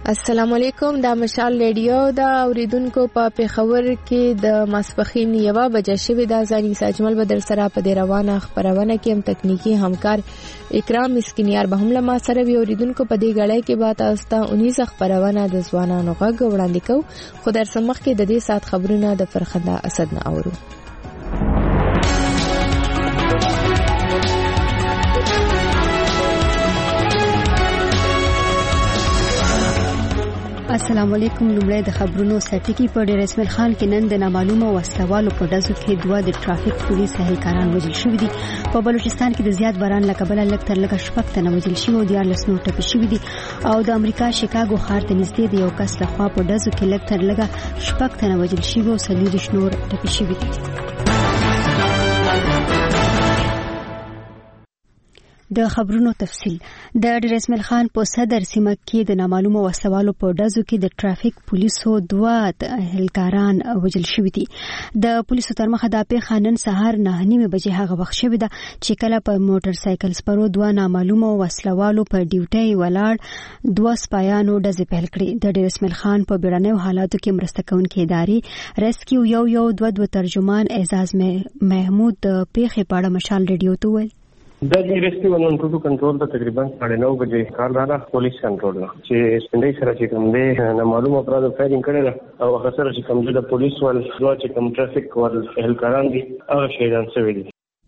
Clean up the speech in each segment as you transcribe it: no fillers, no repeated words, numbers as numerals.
السلام علیکم. دا مشال ریډیو دا اوریدونکو په پیښور کې د ماسپخین 1 بجې شوې د ځاني ساجمل بدر سره په دې روانه خبرونه کې هم تکنیکی همکار اکرام مسکینیار به هم له ما سره وی. اوریدونکو په دې غړې کې به تاسو ته 19 خبرونه د ځوانانو غږ وړاندې کوو. خو در سمخ کې د دې سات خبرونه د فرخنده اسد نه اورو. السلام علیکم. لومړی د خبرونو سرټکی په ډیر اسماعیل خان کې نن د نامعلومه وسلوالو په ډزو کې 2 د ټرافیک پولیس اهلکاران وژل شوي دي. په بلوچستان کې د زیات باران له کبله لږ تر لږه 6 تنه وژل شوي او 14 نور ټپي شوي دي. او د امریکا شیکاګو ښار ته نږدې د یو کس لخوا په ډزو کې لږ تر لږه 6 تنه وژل شوي او 40 نور ټپي شوي دي. د خبرونو تفصيل. د ډیر اسماعیل خان په صدر سیمه کې د نامعلومه وسوالو په ډزو کې د ټرافیک پولیسو 2 اهلکاران وژل شوي دي. د پولیسو تر مخه د پیښه نن سهار 9:30 بجې هغه وخت شوې ده چې کله په موټر سایکل سپرو 2 نامعلومه وسلوالو په ډیوټي ولاړ 2 سپایانو ډزې پیل کړې. د ډیر اسماعیل خان په بیړنیو حالاتو کې مرسته کوونکې ادارې ریسکیو یو 2 ترجمان اعزاز محمود د پیښې په اړه مشال ریډیو ته ویل. دا د ریسکیو ون ټو کنټرول ته تقریبا 9:30 بجې کار دارا پولیس کنټرول چې سپندې سره چې کوم دې نامعلومه افراد فایرینګ کړل او هغه سره چې کوم د پولیس ول چې کوم ټرافیک ول اهلکاران دي هغه شهیدان شوي دي.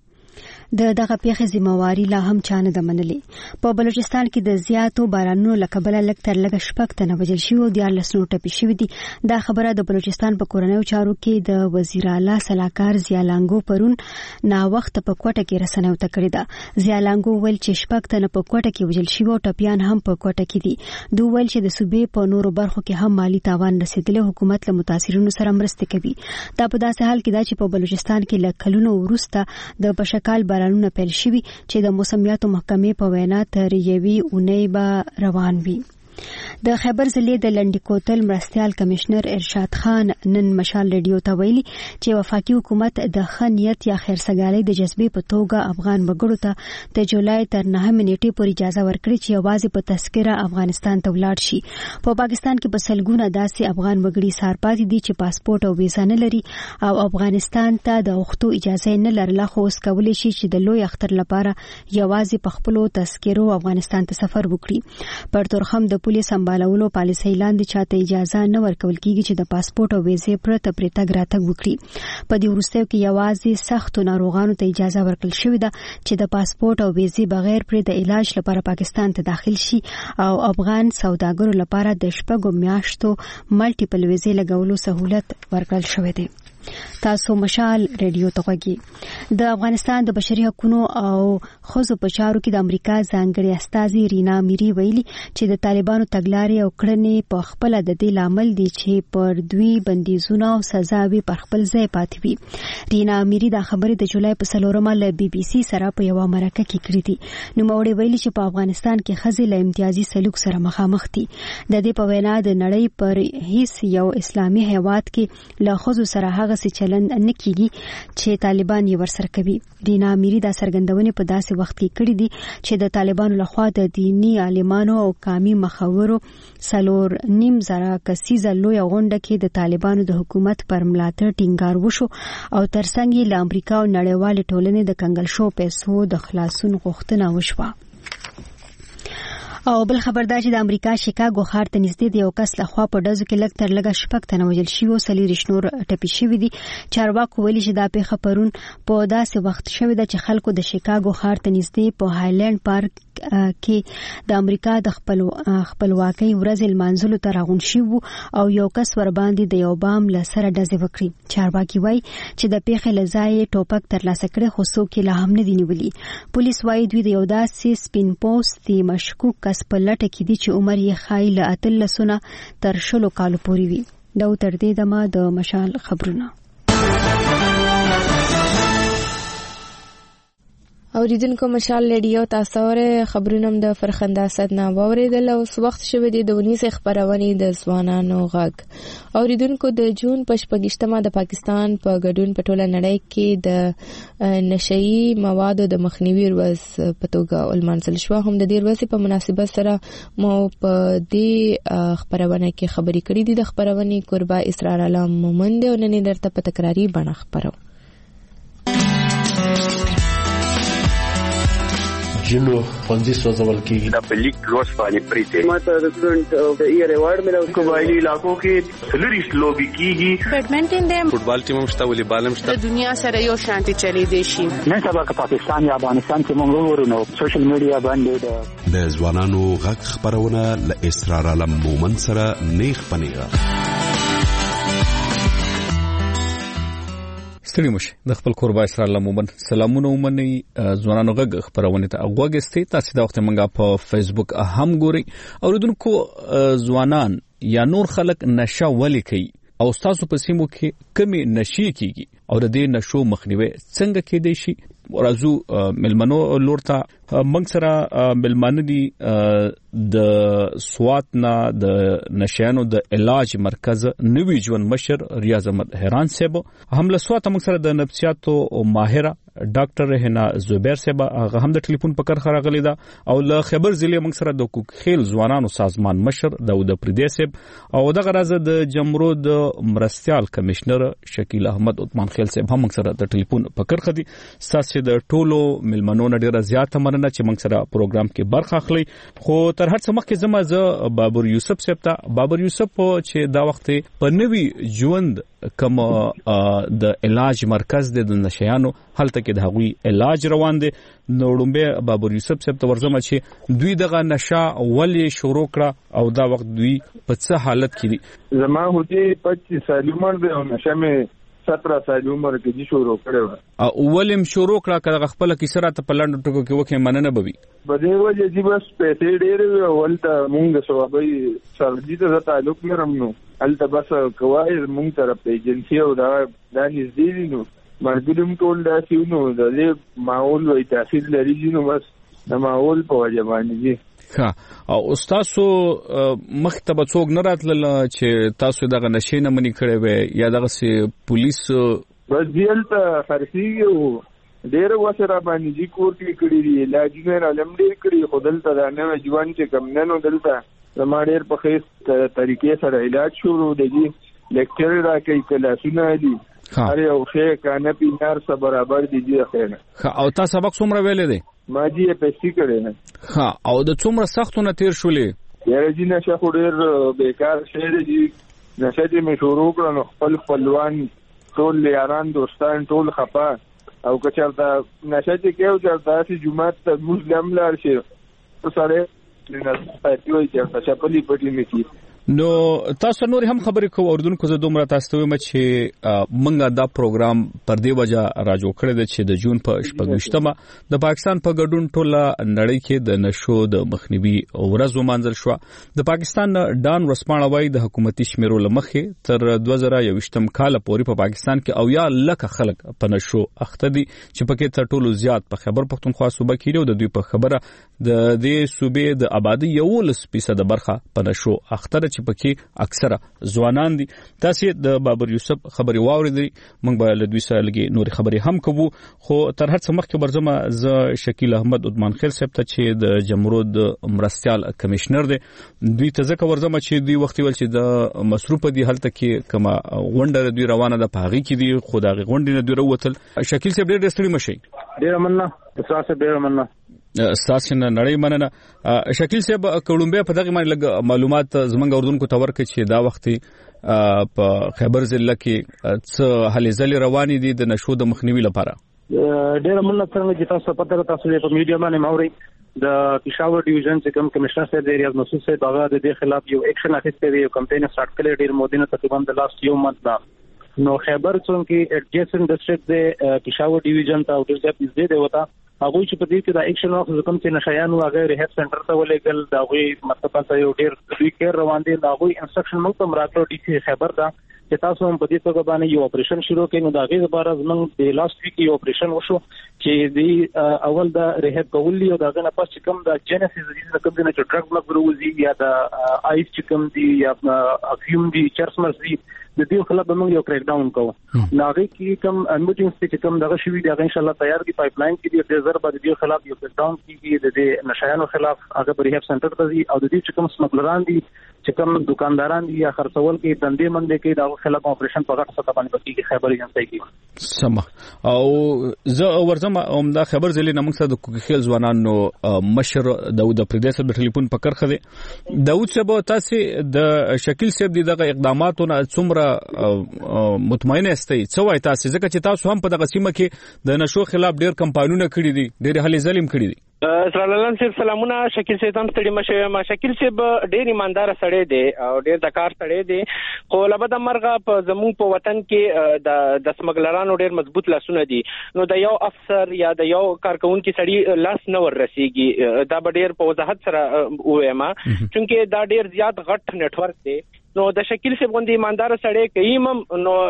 د دغه پیښې ذمہواری لا هم چانه د منلې. په بلوچستان کې د زیاتو بارانونو لکبله لږ تر لږه 6 تنه وژل شوي او 14 نور ټپي شوي دي. دا خبره د بلوچستان په کورنیو چارو کې د وزیر اعلی صلاحکار ضیالانګو پرون نا وخت په کوټه کې رسنیو ته کړی ده. ضیالانګو ویل چې 6 تنه په کوټه کې وژل شوي او ټپیان هم په کوټه کې دي. دوی ویل چې د صوبې په نورو برخو کې هم مالی تاوان رسیدلی. حکومت له متاثرینو سره مرسته کوي. دا په داسې حال کې ده چې په بلوچستان کې له کلونو وروسته د بشکال بارانونه پیل شوي چې د موسمیاتو محکمې په وینا تر یوې اونۍ به روان وي. د خیبر ضلع د لنډی کوتل مرستیال کمشنر ارشاد خان نن مشال ریډیو ته ویلي چې وفاقي حکومت د خنیت یا خیرسګالۍ د جذبې په توګه افغان وګړو ته د جولای تر 9 نیټې پورې اجازه ورکړي چې یوازې په تذکره افغانستان ته ولاړ شي. په پاکستان کې په سلګونه داسې افغان وګړي سار پاتې دي چې پاسپورت او ویزا نه لري او افغانستان ته د وختو اجازه نه لرله، خو اوس کولی شي چې د لوی اختر لپاره یوازې په خپلو تذکرو افغانستان ته سفر وکړي. پر تورخم د پولیس سمبالولو پالیسۍ لاندې چاته اجازه نه ورکول کیږي چې د پاسپورت او ویزې پرته پرې تګ راتګ وکړي. په دې وروستیو کې یوازې سختو ناروغانو ته اجازه ورکړل شوې ده چې د پاسپورت او ویزې بغیر پرې د علاج لپاره پاکستان ته داخل شي او افغان سوداګرو لپاره د 6 میاشتو ملټیپل ویزې لګولو سہولت ورکړل شوی دی. تاسو مشال ریډیو ته غږی. د افغانستان د بشري حقوقو او ښځو په چارو کې د امریکا ځانګړي استازي رینا میری ویلي چې د طالبانو تګلارې او کړنې په خپل د دې لامل دي چې پر دوی بندیزونه او سزاوي پر خپل ځای پاتې وي. رینا میری دا خبرې د جولای په 4 له بي بي سي سره په یو مرکه کې کړې دي. نوموړي ویلي چې په افغانستان کې ښځې له امتیازي سلوک سره مخامخ دي. د دې په وینا د نړۍ پر هیڅ یو اسلامي هیواد کې له ښځو سره هغه څه چلند نه کیږي چې طالبان یې ورسره کوي. رینا میری دا څرګندونې په داسې وخت کې کړې دي چې د طالبانو لخوا د دینی عالمانو او قومي مخورو 4.5 کسیزه لویه غونډه کې د طالبانو د حکومت پر ملاتړ ټینګار وشو او ترڅنګ یې له امریکا او نړیوالې ټولنې د کنګل شو پیسو د خلاصون غوښتنه وشوه. او بل خبر دا چې د امریکا شیکاګو ښار ته نږدې د یو کس لخوا په ډزو کې لږ تر لږه 6 تنه وژل شوي او 40 نور ټپي شوي دي. چارواکو ویلي چې دا پیښه پرون په داسې وخت شوې ده چې خلکو د شیکاګو ښار ته نږدې په هایلند پارک کې د امریکا د خپلواکۍ ورځ لمانځلو ته راغونډ شوي او یو کس ورباندې د یو بام له سره ډزې وکړي. چارواکي وایي چې د پیښې له ځایه ټوپک ترلاسه کړی خو څوک یې لا هم نه دي نیولي. پولیس وایي دوی د یو داسې سپین پوستي مشکوک کس په لټه کې دي چې عمر یې ښایي له 18 تر 20 کالو پورې وي. دا تر دې دمه د مشال خبرونه. اوریدونکو مشال ریډیو تاسو ورې خبرونه د فرخنده صدنا واوریدل او وخت شوه د ونیس خبرونه د ځوانانو غږ اوریدونکو د جون په 28مه د پاکستان په ګډون په ټوله نړۍ کې د نشئی موادو د مخنیوي ورځ په توګه ولمانځل شو. هم د دې ورځې په مناسبت سره مو په دې خبرونه کې خبرې کړې دي. د خبرونه قربا اسرار علام مومند او نن درته په تکراری بڼه خبرو. جنو پنځه سوزول کېږي د پلیک روز باندې پریته ماته د سټوډنټ د ایئر ایوارډ ملو قبایلی علاقو کې سلریش لوبي کیږي بیډمنټن د فوټبال ټیم مشته ولې بالم شته د دنیا سره یو شانتي چلی دی شي. نن سبا که پاکستان یا افغانستان کې موږ ورونو سوشل میډیا باندې د ځوانانو غږ خبرونه ل اسرار علم مومن سره نیخ پنیغه ستړي مشه د خپل قربا اسرار لمومن سلامونه ومني ځوانانو غږ خبرونه ته غوږستي تاسو دا وخت منګه په فیسبوک هم ګوري اوریدونکو ځوانان یا نور خلک نشه ولي کوي او تاسو په سیمو کې کمی نشي کیږي او د دې نشو مخنیوي څنګه کېدای شي ورازو ملمنو لورتا منګ سره ملمانه دي د سواتنا د نشانو د علاج مرکز نوی ژوند مشر ریاض احمد حیران صاحب هم له سوات منګ سره د نفسیاتو ماهره ډاکټر رهنا زبیر صاحب هغه هم د ټلیفون په کار خراغلی دا او له خبر ضلع منګ سره د کوکخیل ځوانانو سازمان مشر داود پردیس صاحب او دغه راز د جمرود مرستيال کمشنر شکیل احمد عثمان خیل صاحب هم منګ سره د ټلیفون په کار خدي ساسه د ټولو ملمنو ډیره زیاته مننه چې منګ سره پروګرام کې برخه اخلي. خو تر هر څه مخکې زما بابر یوسف صاحب ته بابر یوسف چې دا وخت په نوی ژوند کوم د علاج مرکز د نشيانو هلته کې د هغوی علاج روان دي. نوړمبه بابر یوسف صاحب ته ورزمه چې دوی دغه نشه ولې شروع کړه او دا وخت دوی په څه حالت کې دي. زما هوتي 25 سال عمر دی او نشه مې 17 سال عمر کې شروع کړو او ولیم شروع کړه کله خپل کیسه راته په لاندو ټکو کې وکه مننه بوي په دې وجه چې بس پیسې ډېر ولته مونږ سوابي سرجی ته تعلق لرم نو الته بس کوای مونږ طرف ایجنسی او دا نږدې نو مرګلم ټول دا سيونو د دې ماحول وي تاثیر لري نو بس د ماحول په وجه باندې ها او تاسو مختبه څوک نه راتل چې تاسو دغه نشي نه منی کړی وي یا دغه سي پولیس بس دیل ته خرسيږي ډېر وسره باندې چې کور کې کړی دی علاجونه علم ډېر کړی خدل ته دا نه ژوند چې کم نه نو دلته زما ډېر په خېس طریقې سره علاج شروع دی لیکچر راکې کلاسونه دي هر یو شی کانه پینار سره برابر دي خیر او تاسو سبق څومره ویلې دي ما جی پېسې کړې نه ها او د څومره سختونه تیر شولې یاره جی نشه خو ډېر بیکار شی دی نشه دې مې شروع کړ نو خپلوان ټول یاران دوستان ټول خپه او که چېرته نشه چې کېو چېرته چې جومات ته مسلم لاړ شي نو سړی پاتې وایي چېرته چپلي پټي نه کړي. نو تاسو نور هم خبرې کوو اردوونکو زه دومره تاسو ته وایم چې موږ دا پروګرام پر دې وجه راجو کړی دی چې د جون په 28مه د پاکستان په ګډون ټوله نړۍ کې د نشو د مخنیوي ورځ ومانځل شو. د پاکستان ډان ورسپانه وایي د حکومتي شمیرو لمخې تر 2021 کال پورې په پاکستان کې او یا لکه خلک په نشو اخته دي چې پکې تر ټولو زیات په خیبر پختونخوا صوبه کې او د دوی په خبره د دې صوبې د آبادی 11% برخه په نشو اخته چې پکې اکثره ځوانان دي. تاسو د بابر یوسف خبري واوریدئ موږ به له دوی سره لګي نور خبري هم کوو خو تر هر څه مخکې برزمه ز شکیل احمد عثمان خیل صاحب ته چې د جمرود مرستيال کمشنر دی دوی ته ځکه ورزمه چې دوی وخت ول چې د مصروف دي هلته کې کما غونډه دوی روانه د پاغي کې دي خو دا غونډه نه دوی وروتل. شکیل صاحب ډېر ستړي مشي ډېر مننه تاسو ډېر مننه تاسو نه نړۍ مننه. شکیل صاحب کولمبیا په دغه باندې لږ معلومات زمونږ اردوونکو ته ورکړي چې دا وخت په خیبر ضلع کې څه هلې ځلې روانې دي د نشو د مخنیوي لپاره. ډېر مننه څنګه چې تاسو پته تاسو په میډیا باندې ماوري د پېښور ډیویژن چې کوم کمشنر صاحب دی ریاض مسعود صاحب هغه د دې خلاف یو اکشن اخیسته دی یو کمپاین سٹارټ کړی ډېر مودینه تقریبا د لاست یو منث دا نو خیبر څنګه ایڈجسنٹ ډسټریکټ دی پېښور ډیویژن ته او ډېر ځای نږدې دی وتا هغه چې په دې کې د اکشن واخ کوم چې نشایانو هغه ریهاب سنټر ته ولېګل دا غوي مطلب تاسو یو ډېر دوی کېر روان دي دا غوي انسټرکشن موږ ته مراتو ډي سي خیبر دا چې تاسو هم په دې توګه باندې یو اپریشن شروع کړئ. نو دا غي لپاره زموږ د لاست ویک یو اپریشن وشو چې د اول د ریهاب کول او دا غنه پس کوم د جنسیس د کوم نه چې ډرګ بلک وروزي یا د آیس چې کوم دی یا افیوم دی چرسمرز دی د دې خلاف به موږ یو کریک ډاون کوو. ناغي کې کوم میټینګز چې کوم دغه شوی دی ان شاء الله تیار کی پایپ لاین کې د ډیزر باندې د خلاف یو کریک ډاون کیږي د دې نشایانو خلاف هغه په ریهاب سنټر ته ځي او د دې چې کوم سمګلران دي چې کوم دکانداران دي یا خرڅول کې دندې مندې کې دا خلاف اپریشن په غټ سطح باندې پکې خبر ایجنسي کې سم او زه ورزم دا خبر زلی نه موږ د کوکخیل ځوانانو مشر داوود پردیس په ټلیفون پکړ خده داوود صاحب تاسو د شکیل صاحب دغه اقداماتونه څومره مطمئنه استئ څه وای تاسو ځکه چې تاسو هم په دغه سیمه کې د نشو خلاف ډیر کمپاینونه کړی دي ډیر هلي ظلم کړی دي. سلام صاحب سلامونه. شکیل صاحب هم ستړي مشه ما شکیل صاحب ډیر ایماندار سړی دی او ډیر د کار سړی دی خو لبد مرغه په زموږ په وطن کې د سمګلرانو ډیر مضبوط لاسونه دي نو د یو افسر یا د یو کارکونکو سړی لاس نه ور رسیږي دا ډیر په وضاحت سره وایما چې دا ډیر زیات غټ نت ورک دی. نو د شکیل صاحب غوندي ایماندار سړی کيم نو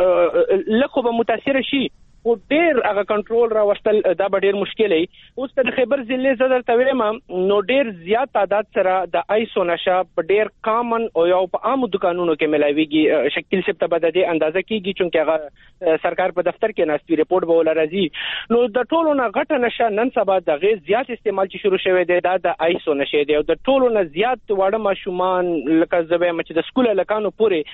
لکه به متاثر شي او ډیر هغه کنټرول را وستل دا ډیر مشکل دی. اوس د خیبر ضلع صدر تویم نو ډیر زیات تعداد سره د آیسو نشه په ډیر کامن او یو په عام دکانونو کې ملاويږي. شکیل صاحب ته بده دي اندازه کیږي چې هغه سرکار په دفتر کې ناستي ریپورت به ول راځي. نو د ټولو نه غټه نشه نن سبا د غیر زیات استعمال چې شروع شوی دی دا د آیسو نشه دی او د ټولو نه زیات واړه ماشومان لکه زبې مچ د سکول لکانو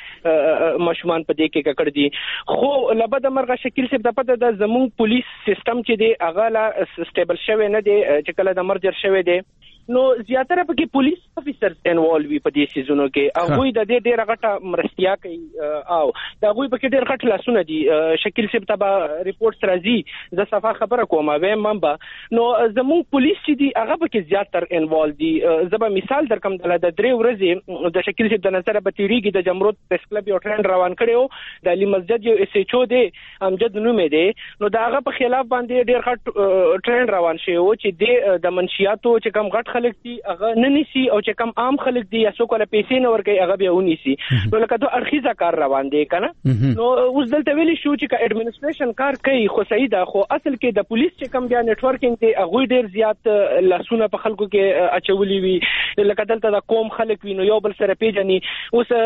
پورې ماشومان په دې کې ککړ دي. خو لبد مرغه شکیل صاحب د د زمون پولیس سیستم چې دی هغه لا سټیبل شوی نه دی چې کله د مرجر شوی دی نو زیاتره پکې پولیس افیسرز انوالو وي په دې سيزونو کې هغه د دې ډېر غټه مرستیا کوي او دا هغه پکې ډېر غټ لاسونه دي. شکیل صاحب تبا ریپورټس راځي د صفه خبره کومه وایم ممبا نو زمون پولیس چې دی هغه پکې زیاتر انوالو دي. زبا مثال درکم د 3 ورځې د شکیل صاحب د نظر به تیریږي د جمرود پریس کلب یو ټرند روان کړو د علي مسجد یو اس ایچ او دی امجد نومې دی نو دا هغه په خلاف باندې ډېر غټ ټرند روان شي او چې د منشياتو چې کم غټ خلک دي هغه نه نسی او چې کم عام خلک دي یا څوک له پیسې نه ورګي هغه به ونیسي نو لکه دوه اړخیزه کار روان دی کنه. نو اوس دلته ویلي شو چې اډمنستریشن کار کوي خو صحیح ده خو اصل کې د پولیس چې کم بیا نتورکینګ ته هغه ډیر زیات لاسونه په خلکو کې اچولي وي لکه دلته د قوم خلک وي نو یو بل سره پیژني. اوس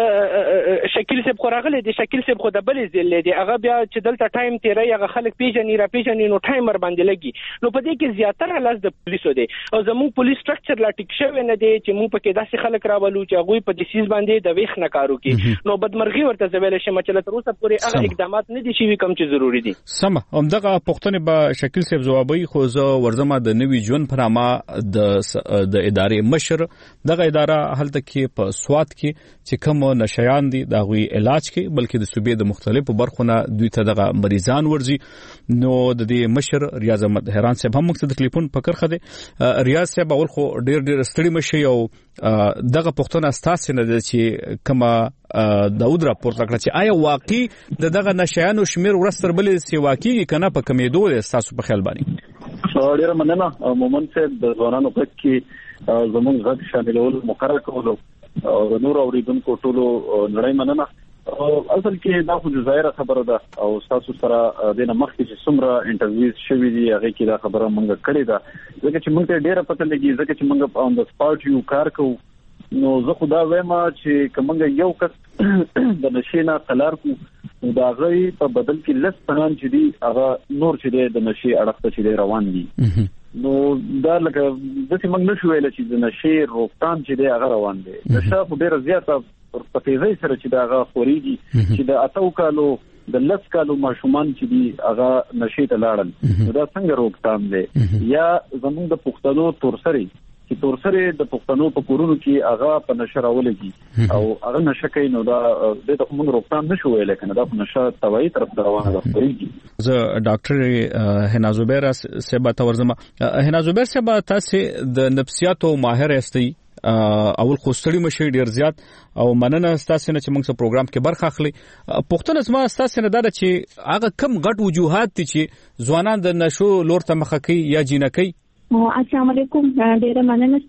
شکیل صاحب خوراغله دي شکیل صاحب خو د بلې ځلې دي هغه بیا چې دلته ټایم تیري هغه خلک پیژني را پیژني نو ټایمر باندې لګي نو په دې کې زیاتره لاس د پولیسو دی او زموږ پولیس سټرکچر لا ټیک شوی نه دی چې موږ پکې داسې خلک راولو چې هغه په دیسیز باندې د ویخ نه کارو کوي نو بدمرغي ورته زویل شي چې تر اوسه پورې هغه اقدامات نه دي شوي کوم چې ضروری دي. سم همدغه پښتنه به شکیل صاحب جوابي خو زه ورزمه د نوي ژوند پرامه د ادارې مشر دغه اداره هلته کې په سواد کې چې کوم نشيان دي دا غوي علاج کې بلکې د صوبې د مختلفو برخونه دوی ته دغه مریضان ورځي نو د دې مشر ریاض احمد حیران صاحب هم مقصد ټلیفون پکړ خده. ریاض صاحب اول خو ډیر ستړي مشي او دغه پښتون اساس نه دي چې کما داود راپورټ کړ چې آیا واقعي دغه نشيانو شمیر ورستر بلې سی واقعي کنه په کمیدو تاسو په خیال باندې ډیر مننه مومن صاحب د ځوانانو په کې زموږ غږ شاملول مقرر کولو او نور اوریدونکو ټولو نړۍ مننه. اصل کې دا خو ظاهره خبره ده او تاسو سره د مخکې چې څومره انټرویوز شوي دي هغه کې دا خبره مونږ کړې ده ځکه چې مونږ ته ډیره پته لګي ځکه چې مونږ اون د سپاټ یو کار کوو نو زه خدا وایم چې کومه یو کس د نشینا قلار کو دا غي په بدل کې لس پنان چې دي هغه نور چې د نشي اړخته چې روان دي نو دا لکه د څه موږ نشو ویل چې د نشي روکتان چې دی هغه روان دي نشه په ډیره زیاته په تیزی سره چې دا هغه خوريږي چې د اتو کالو د لس کالو ماشومان چې دي هغه نشي ته لاړل دا څنګه روکتان دي یا زموږ د پښتنو تورسري چې تورسري د پښتنو په کورونو کې هغه په نشه راولږي او هغه نشه کوي نو دا د موږ روکتان نشو ویل کنه دا نشه توای طرف روانه ده خوريږي. زه ډاکټر هنا زبیر صاحب ته ورزم. هنا زبیر صاحب تاسو د نفسیاتو ماهر استئ اول خوستړی مشي ډیر زیات او مننه تاسو نه چې موږ په پروګرام کې برخه اخلي. پښتون اسما تاسو نه دا چې هغه کم غټ وجوهات دي چې ځوانان د نشو لور ته مخ کوي یا جنکی. السلام علیکم ډیر مننه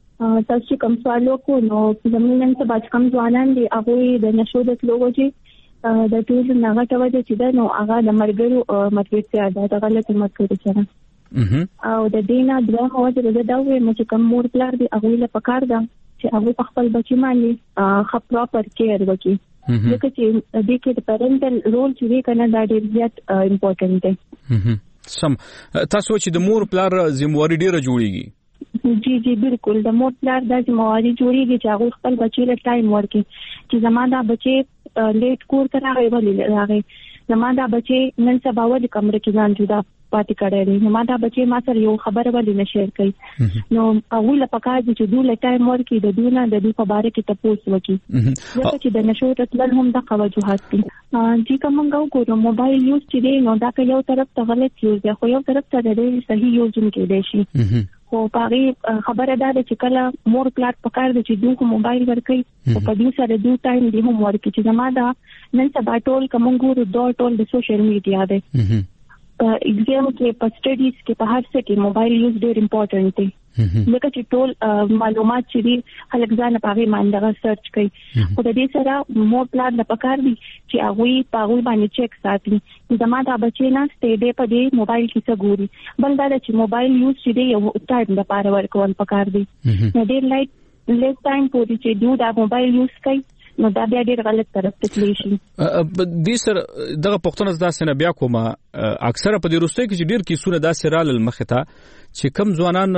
تاسو کوم سوال وکړو نو زمونږ ته باج کم ځوانان دي هغه د نشو د لوګو چې د ټول نغټه وجه چې دا نو هغه د مرګرو مطلب د غلط مرګرو سره او د دینه دغه وجه دا وایي چې کوم مور پلار دی هغه له پکار ده چې هغه خپل بچی باندې خپ پراپر کیر وکړي لکه چې د کې د پیرنټل رول چې دی کنه دا ډیر زیات امپورټنت دی. سم تاسو چې د مور پلار ذمہواری ډیره جوړیږي. جی بالکل د مور پلار د ذمہواری جوړیږي چې هغه خپل بچی له ټایم ورکړي چې زموږ د بچی لیټ کور ته راغی زما دا بچي نن سبا ول کمره کې ځان جدا پاتې کړی دی. نو دا بچي ما سره یو خبره ولې نه شیر کوي نو هغه له پکای چې دوی له ټایم ورکی د دونه د دې په باره کې تاسو وکي چې د نشو تل هم د قوجوهات دي. چې کومه ګورو موبایل یوز چې دی نو دا یو طرف ته غلط یوز دی خو یو طرف ته د صحیح یوز هم کې دی شي. خو پاره خبره ده چې کله مور پلار پکار دي چې دوی موبایل ورکړي او په دې سره دوی ټایم دی هم ورکړي چې زما دا نن سبا ټول کوم ګورو ټول د سوشل میډیا دی. په ایگزام کې په سټډیز کې په هر څه کې موبایل یوز ډېر امپورټنت دی. لکه چې ټول معلومات چې دي خلک ځان په هغه باندې سرچ کوي خو د دې سره مور پلار د پکار دي چې هغه په هغه باندې چیک ساتي چې زما دا بچی نه ستې په دې موبایل کې څه ګوري. بل دا چې موبایل یوز چې دی یو ټایم د پاره ورکول پکار دي. نو ډېر لایټ لیس ټایم پورې چې دوی دا موبایل یوز کوي نو دا بیا ډېر غلط طرف ته تللی شي. دې سره دغه پښتنه داسې نه بیا کومه اکثره په دې روستۍ کې چې ډېر کیسونه داسې رال مخه ته چې کم ځوانان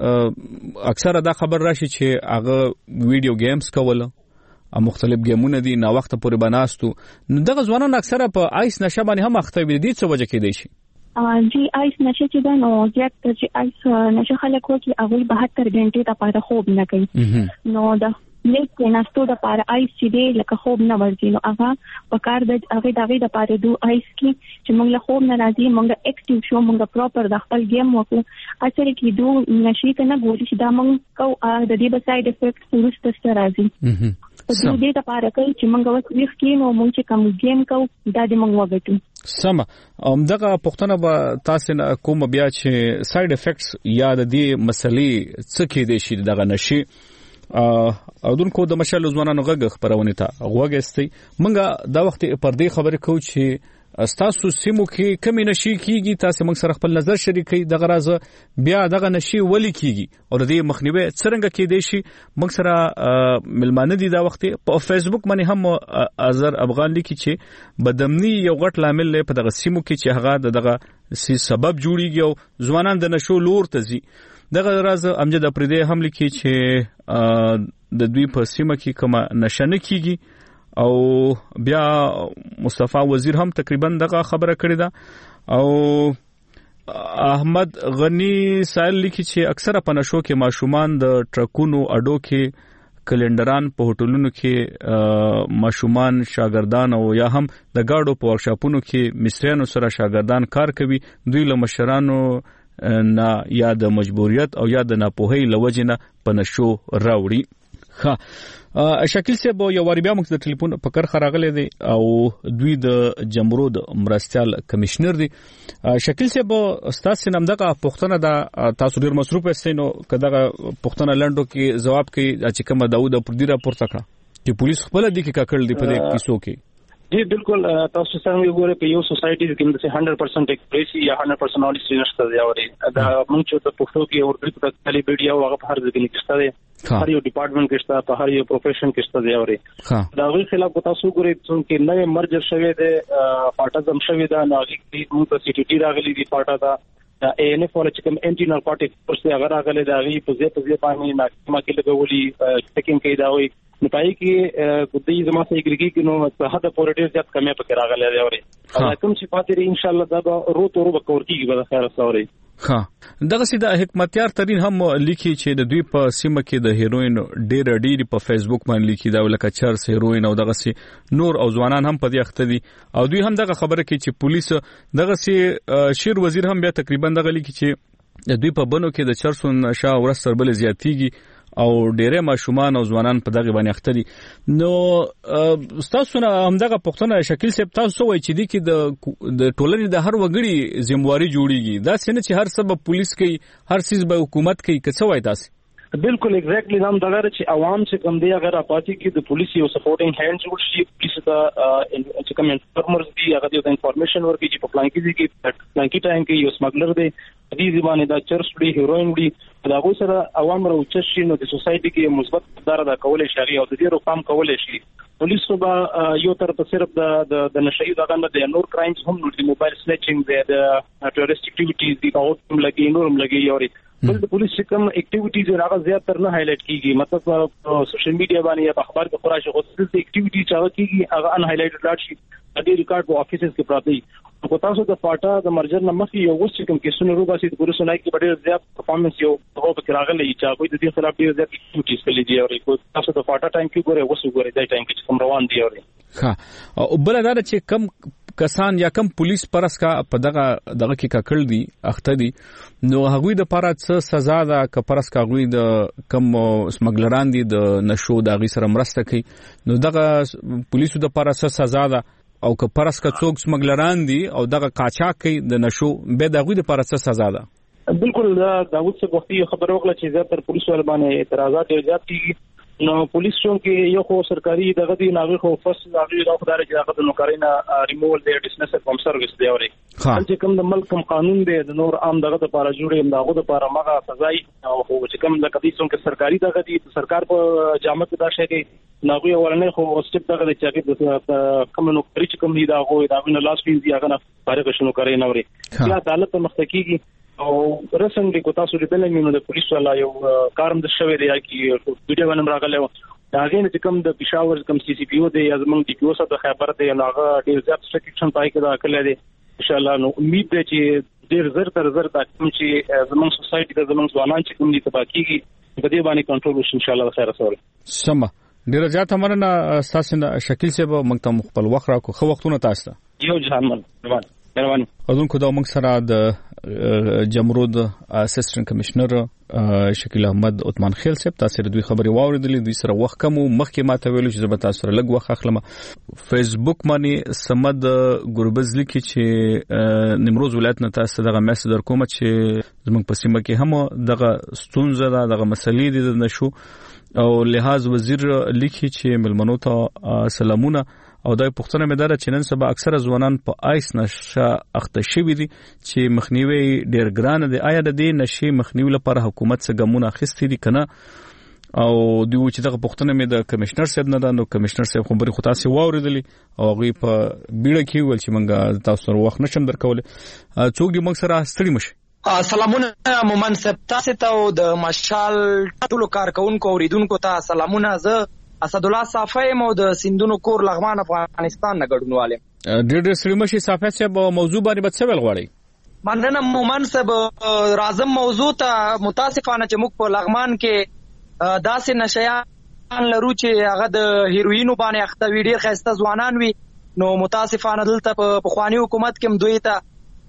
اکثره دا خبر راشي چې هغه ویډیو گیمز کوله او مختلف گیمونه دي نا وخت پورې بناستو. نو دغه ځوانان اکثره په آیس نشه باندې هم اخته وي. دې څه وجه کې دی شي؟ جی آیس نشه چې دا نو زیات چې آیس نشه خلک وکي هغه 72 غنټې لپاره خوب نه کوي. نو دا لیک کې ناستو د پاره آیس چې دی لکه خوب نه ورځي نو هغه پکار د هغه د پاره دو آیس کې چې موږ له خوب نه راځي موږ اکټیو شو موږ پراپر د خپل گیم وکړو اصل کې دو نشي کنه ګوري چې دا موږ کو د دې به ساید افیکټ ورسته راځي. د دې د پاره کوي چې موږ وڅ کې نو موږ چې کوم گیم کو دا دې موږ وګټو. سم دغه پښتنه به تاسو کوم بیا چې ساید افیکټس یا د دې مسلې څه کې دي شي دغه نشي او دونکو د مشال ځوانانو غږ خبرونه ته غوږستي. منګه دا وخت پر دې خبرې کو چې تاسو سیمو کې کمی نشي کیږي تاسو موږ سره خپل نظر شریکي دغه راز بیا دغه نشي ولي کیږي او د دې مخنیوي څنګه کې دی شي. موږ سره ملمانه دي دا وخت په فیسبوک باندې هم ازر افغان لیکي چې بدمنی یو غټ لامل له په دغه سیمو کې چې هغه دغه سبب جوړیږي او ځوانان د نشو لور ته ځي. دغه راز امجد افریدی هم لیکي چې د دوی په سیمه کې کومه نشنه کیږي او بیا مصطفی وزیر هم تقریبا دغه خبره کړې ده او احمد غنی سائل لیکي چې اکثره په نشو کې ماشومان د ټرکونو اډو کې کلندران په هوټلونو کې ماشومان شاګردان او یا هم د گاډو په ورکشاپونو کې مصریانو سره شاګردان کار کوي. دوی له مشرانو نه یا د مجبوریت او یا د ناپوهۍ لوجنه په نشو راوړي. شکیل صاحب یو واری بیا موږ د ټلیفون په کار خراغله دي او دوی د جمهوریت مرستيال کمشنر دي. شکیل صاحب استاد نام دغه پښتنه د تاسو ډیر مصروف استینو کداغه پښتنه لندو کې جواب کوي چې کومه داوود پردي راپورته کړه چې پولیس خپل د کې کاکړل دی په دې کیسو کې. جی بالکل تاسو څنګه وګورئ په یو سوسایټي کې د 100% اکسپریسي یا 100% اونستي نشته دی او دا موږ چې په پښتو کې اورګل په تلې ویډیو هغه په هر ځای کې نشته دی هر یو ډپارټمنټ کې شته په هر یو پروفیشن کې شته دی او دا غوښ خلاف تاسو وګورئ چې نوې مرجر شوی دی پاټازم شوی دا ناګي موږ په سی ټي ټي راغلي دی پاټا دا ان اف ول چې کوم انټي نارکوټیک پرسه هغه راغلي دا غي په ځې باندې ناکمه کې لګولي چیکینګ کوي دا وي نو پای کې ګدې زما سره اګریګي کې نو په حد پورټیز ځات کمه پکې راغلي دی اوري کوم چې پاتې ان شاء الله دا رو به کور کیږي به خیر سره. دغه سیده حکمتیار ترين هم لیکي چې د دوی په سیمه کې د هیروین ډېر په فیسبوک باندې لیکي دا ولکه چرس هیروین او دغه سي نور او ځوانان هم په دې اخته دي او دوی هم دغه خبره کوي چې پولیس دغه سي شیر وزیر هم بیا تقریبا دغه لیکي چې د دوی په بنو کې د چرسو نشه ورس سربل زیاتیږي او ډېرې ماشومان او ځوانان په دغه باندې اخته دي. نو تاسو نه همدغه پښتنه شکیل صاحب تاسو وایي چې د کې د ټولنې د هر وګړي ذمہواری جوړیږي دا څنګه چې هر سبب پولیس کوي هر څه به حکومت کوي که څه وایي تاسو؟ بالکل ایگزیکټلی نام دغه چې عوام چې کوم دی هغه راپاتې کې د پولیس یو سپورټینګ هاند جوړ شي پولیس ته چې کوم انفارمرز دي هغه د انفارمیشن ورکړي چې په پلانکی دي کې پلانکی ټایم کې یو سمګلر دی دې ځمانه دا چرس دی هیروین دی دا غو سره عوام راوچ شي نو د سوسايټي کې مثبت دار دا کولای شي او د دې روکام کولای شي پولیس صوبه یو تر په صرف د نشئی دغه نه د نور کرایمز هم نو د موبایل سنیچینګ د ټیرریسټ اکټیویټیز دي او هم لګي نورم لګي یوري بل د پولیس کوم اکټیویټیز هغه زیات تر نه هایلایټ کیږي مطلب سوشل میډیا باندې یا اخبار کې خورا شي خو د اکټیویټیز هغه کیږي هغه ان هایلایټډ لاټ شي د ریکارډ په افیسز کې پراته دي په تاسو د پاټا د مرجر نمخ یو وڅ کوم کیسونه روباسي د پولیسو نه کې ډېر زیات پرفارمنس یو هغه په راغلی چې کوئی د دې خلاف ډېر زیات اکټیویټیز کړي دي او تاسو د پاټا ټایم کې ګوره وسو ګوره د ټایم کې کوم روان دي ها او بل دا چې کم کسان یا کم پولیس پرسکا په دغه کې ککړ دي اخته دي نو هغوی د پاره څه سزا ده ک پرسکا هغوی د کم سمګلران دي د نشو د غي سره مرسته کوي نو دغه پولیسو د پاره څه سزا ده او ک پرسکا څوک سمګلران دي او دغه قاچاق کوي د نشو به دغه د پاره څه سزا ده بالکل داوود څه وختي خبر وکړه چې زیاتره پولیس ول باندې اعتراضات زیات کیږي نو پولیس چون کې یو خو سرکاري دغه دی ناغي خو فصل ناغي د خدای چې هغه د نوکرینا ریموول دی ډیسمس کوم سرویس دی اوري چې کوم د ملک کوم قانون دی د نور عام دغه لپاره جوړې دغه د لپاره مغه سزای او چې کوم د کدي څون کې سرکاري دغه دی سرکار په جامه کې دا شی دی ناغي ورنه خو سټپ دغه د چې کوم نوکری چې کوم دی دا غوي دا نه لاس وینځي هغه نه فارغ شنو کوي نوري یا عدالت مختکیږي او رسنګ کو تاسو د بلنګونو د پولیسو والا یو کارم د شوی دی چې ویډیو باندې راغلی و دا غین چې کوم د پېښور کوم سی سی پی او دی یا زمونږ د پیو سره د خبر دی هغه ډیر زیات سټریکشن پای کې دا کړل دي ان شاء الله نو امید ده چې ډیر زر تر زر تاسو چې زمونږ سوسايټي د زمونږ ځوانان چې کوم دي تبا کیږي په دې باندې کنټرول وشي ان شاء الله خیر سره سم ډیر زیات امرنا تاسو د شکل سه به مکتب خپل وخت را کو خو وختونه تاسو یو جهان مروان اذن کو دا موږ سره د جمرود اسسټنټ کمشنر شکیل احمد عثمان خیل صاحب تاسو دوی خبري واوریدلې دوی سره وخت کم مخکې ماته ویلو چې زه تاسو سره لږ وخت اخلم فیسبوک باندې سمد ګوربز لیکي چې نیمروز ولایت نه تاسو دغه میسج درکوم چې زموږ په سیمه کې هم دغه ستونزه دغه مسلې دي نشو او لحاظ وزیر لیکي چې ملمنو ته سلامونه او دای پښتنه مدار چې نن سبا اکثره ځوانان په آیس نشه اخته شوی دي چې مخنیوي ډیر ګران دي آیا د دې نشي مخنیوي لپاره حکومت څخه ګامونه اخیستي دي کنه او دوی چې دغه پښتنه مې د کمشنر صاحب نه نو کمشنر صاحب خبري خو تاسو واوریدلې او هغه په بیړه کې ول چې منګه تاسو سره وخت نشم درکول څوک دې موږ سره ستړي مشه سلامونه مومن صاحب تاسو ته د مشال ټولو کارکونکو اوریدونکو ته سلامونه زه اسد الله صافی مو د سندونو کور لغمان افغانستان نه ګډونواله ډېر سړي مشي صافی صاحب موضوع باندې به څه ویل غواړي مننه مومن صاحب راځم موضوع ته متاسفانه چې موږ په لغمان کې داسې نشيان لرو چې هغه د هیروینو باندې اخته وی ډېر خسته ځوانان وي نو متاسفانه دلته په خواني حکومت کې دوی ته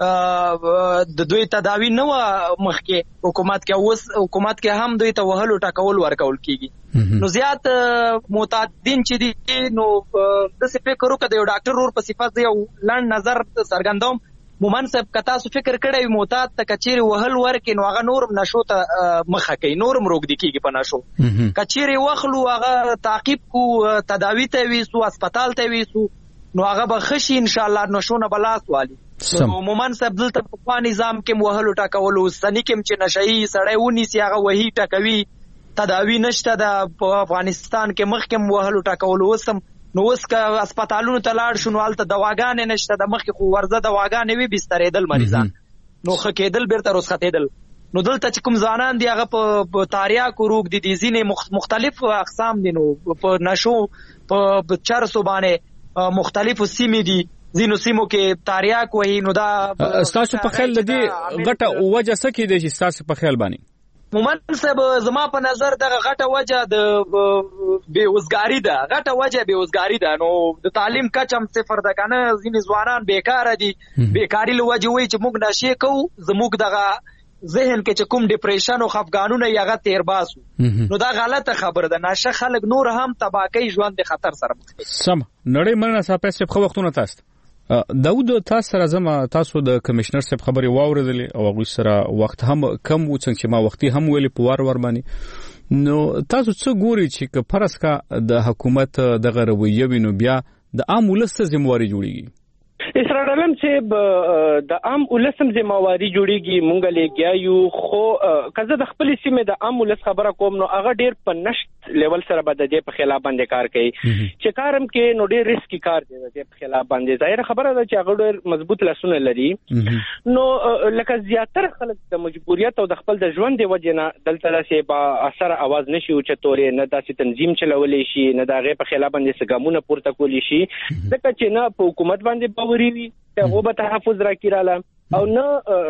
د دوی تداوی نه مخکې حکومت کې هم دوی ته وهلو ټاکول ورکول کیږي نو زیات معتادین چې دي نو د څه فکر وکړو یو ډاکټر ور په صفات یو لړ نظر سرګندوم مومن صاحب کتا سو فکر کړی معتاد ته کچيري وهل ورکې نو هغه نورم نشو ته مخه کوي نورم روغ دي کیږي په نشو کچيري وخلو هغه تعقیب کو تداوی ته ویسو هسپتال ته ویسو نو هغه به خشي ان شاء الله نشونه بلاس والی مومن صاحب دلته په نظام کې وهلو ټاکولو سنی کې چې نشئی سړی ونی سی هغه وਹੀ ټاکوي تداوی نشته د افغانستان کې مخکې وهلو ټاکولو وسم نو اوس که هسپتالونو ته لاړ شو نو هلته دواګانې نشته د مخکې خو ورزه دواګانې وي بسترېدل مریضان نو خکېدل بیرته رخصتېدل نو دلته چې کوم ځوانان دي هغه په تاریاکو روغ دي ځینې مختلف اقسام دي نو په نشو په چرسو باندې مختلفو سیمې دي زینو سیمو کې تاریاک وای نو دا تاسو په خیال لدی غټه وجه سکه دي چې تاسو په خیال باندې مومن صاحب زما په نظر دغه غټه وجه د بیوزګاری ده غټه وجه بیوزګاری ده نو د تعلیم کچم صفر ده کنه ځینې ځوانان بیکاره دي بیکاری له وجه وای چې موږ نشي کوو زموږ دغه ذهن کې چې کوم ډیپریشن او خفګانونه یغه تیر باسو نو دا غلطه خبره ده نشه خلک نور هم تباکی ژوند د خطر سره مخ دي سم نړۍ مننه صاحب خو وختونه تاسو داود تاسو سره زما تاسو د کمشنر صاحب خبري واوریدلې او هغه سره وخت هم کم و څنګه چې ما وختي هم ویلې په وار باندې نو تاسو څه ګوري چې که فرض کا د حکومت دغه رویه وینو بیا د عام ولس ذمہواری جوړیږي؟ اسرار علم چې د عام ولسم ذمہواری جوړیږي مونږ لګیاو خو کزه د خپل سیمه د عام ولس خبره کوم نو هغه ډیر په نشټ لیول سره بد دی په خلاف باندې کار کوي چې کارم کې نو ډیر ریسکی کار دی په خلاف باندې ظاهر خبره ده چې هغه ډیر مضبوط لاسونه لري نو لکه زیاتره خلک د مجبوریت او د خپل د ژوند دی وجنه دلته سه با اثر आवाज نشي او چتورې نه داسې تنظیم چلولې شي نه دغه په خلاف باندې سګامونه پورته کولی شي ځکه چې نه په حکومت باندې باوري وي ته به تحفظ راکیراله او نه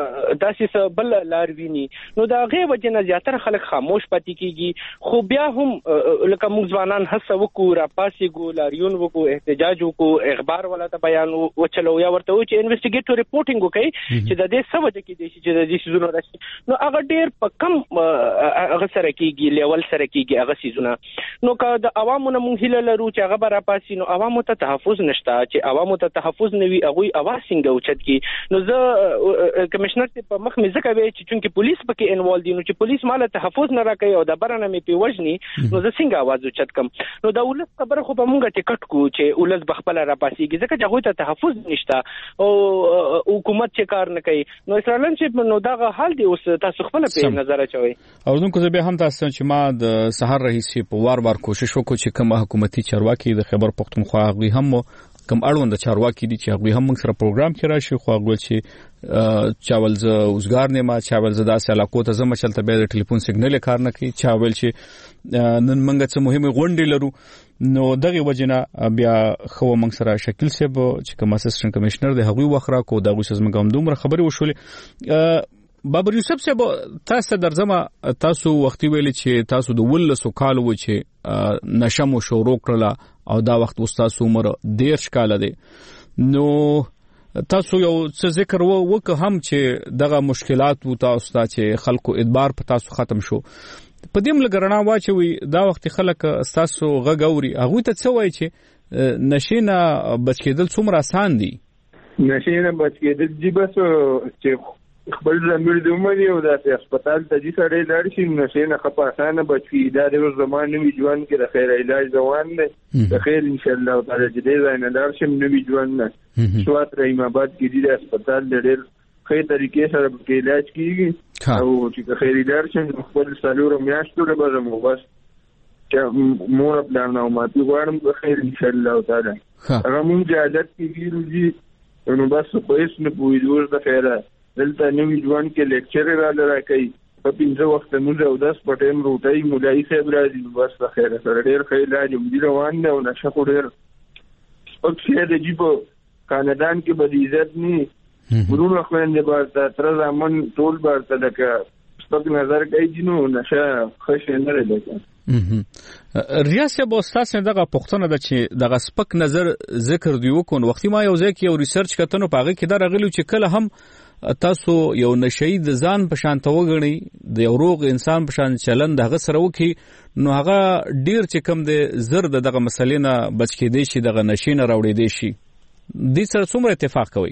داسې بل لار ویني نو دا غي وجنه زیاتره خلک خاموش پاتې کیږي خو بیا هم لکه موږ ځوانان هڅه وکړو را پاسې ګو لاریون وکړو احتجاج وکړو اخبار ولا ته بیان وچلو یا ورته و چې انویسټیګیټ ریپورټینګ وکړي چې د دې سبب کې دي چې د دې سيزونو راشي نو هغه ډیر په کم هغه سره کیږي لیول سره کیږي هغه سيزونه نو که د عوامو نه مونږ هیله لرو چې هغه را پاسې نو عوامو ته تحفظ نشته چې عوامو ته تحفظ نوي هغه اواز څنګه اوچت کی نو زه کمشنر ته په مخ مې ځکه وی چې چونکه پولیس پکې انوالو دي نو چې پولیس مال تحفظ نه راکوي او د برنه مې په وژني نو زه څنګه आवाज اوچت کم نو دا ولس خبره خو به مونږه ټیکټ کو چې ولس بخپل را پاسيږي ځکه چې هغه ته تحفظ نشته او حکومت چې کار نه کوي نو اسرائیل چې نو دا حال دی اوس تاسو خپل په نظر اچوي او دونکو زه به هم تاسو چې ما د سحر رئیس په وار کوشش وکړ چې کوم حکومتي چارواکي د خیبر پختونخوا غوي هم کوم اړوند چارواکي دي چې هغه هم موږ سره پروګرام کې راشي خو هغه چې چاول ز اوسګار نه ما چاول ز داسې علاقو ته زما چلته به د ټلیفون سیګنل کار نه کوي چاول چې نن موږ څه مهمه غونډې لرو نو دغه وجنه بیا خو موږ سره شکل سیب چې کوم اسسټنټ کمشنر دی هغه وخرا کو دغه څه موږ هم دومره خبري وشولې بابر یوسف صاحب تاسو درځم تاسو وختي ویل چې تاسو د ولسو کال و چې نشمو شروع کړل او دا وخت استاد عمر 10 کال دی نو تاسو یو څه ذکر وک هم چې دغه مشکلات و تاسو ته چې خلکو ادبار په تاسو ختم شو په دې ملګرنا واچوي دا وخت خلک تاسو غغوري هغه ته څه وای چې نشینه بچ کېدل څومره آسان دي نشینه بچ کېدل دی بس چې خپل زمير د عمر یو د هسپتال ته دي سړی لاړ شي نشینه خپاسانه بچی دا د زمانه وی ژوند کې د خیر علاج روان دی د خیر ان شاء الله تعالی دې ځای نه لاړ شم نوې ژوند نه شوات رحیم آباد کې دي د هسپتال د ډېر خیر طریقې سره کې علاج کیږي او چې خیر علاج شم خپل سالور میاشتو له بازم بس چې مور پلان نو ماتي غواړم د خیر ان شاء الله تعالی هغه مونږ عادت کې روزي نو بس په هیڅ نه پوهیږو د خیره دلته نوې ژوند کې لیکچر را لراکې په 15 وخت موږ او 10 پټیم روټي مولای صاحب راځي بس د خیر سره ډېر خیر راځي موږ روان نه او نشه کو ډېر سپکشه د جيبو کانادان کې به عزت ني ورونه خويندې بارته تر زمون ټول بارته لکه سپک نظر کوي جنو نشه خوښ نه لري ریاست بوستاس دغه پښتنه د چې دغه سپک نظر ذکر دی وکون وختي ما یو ځکه یو ریسرچ کتنو پاغه کې دا راغلی چې کله هم تاسو یو نشئی د ځان په شان توغړی د یو روغ انسان په شان چلند هغه سره وکي نو هغه ډیر چې کم د زر دغه مسلې نه بچ کېدی شي دغه نشینه راوړې دی شي د سره څومره اتفاق کوي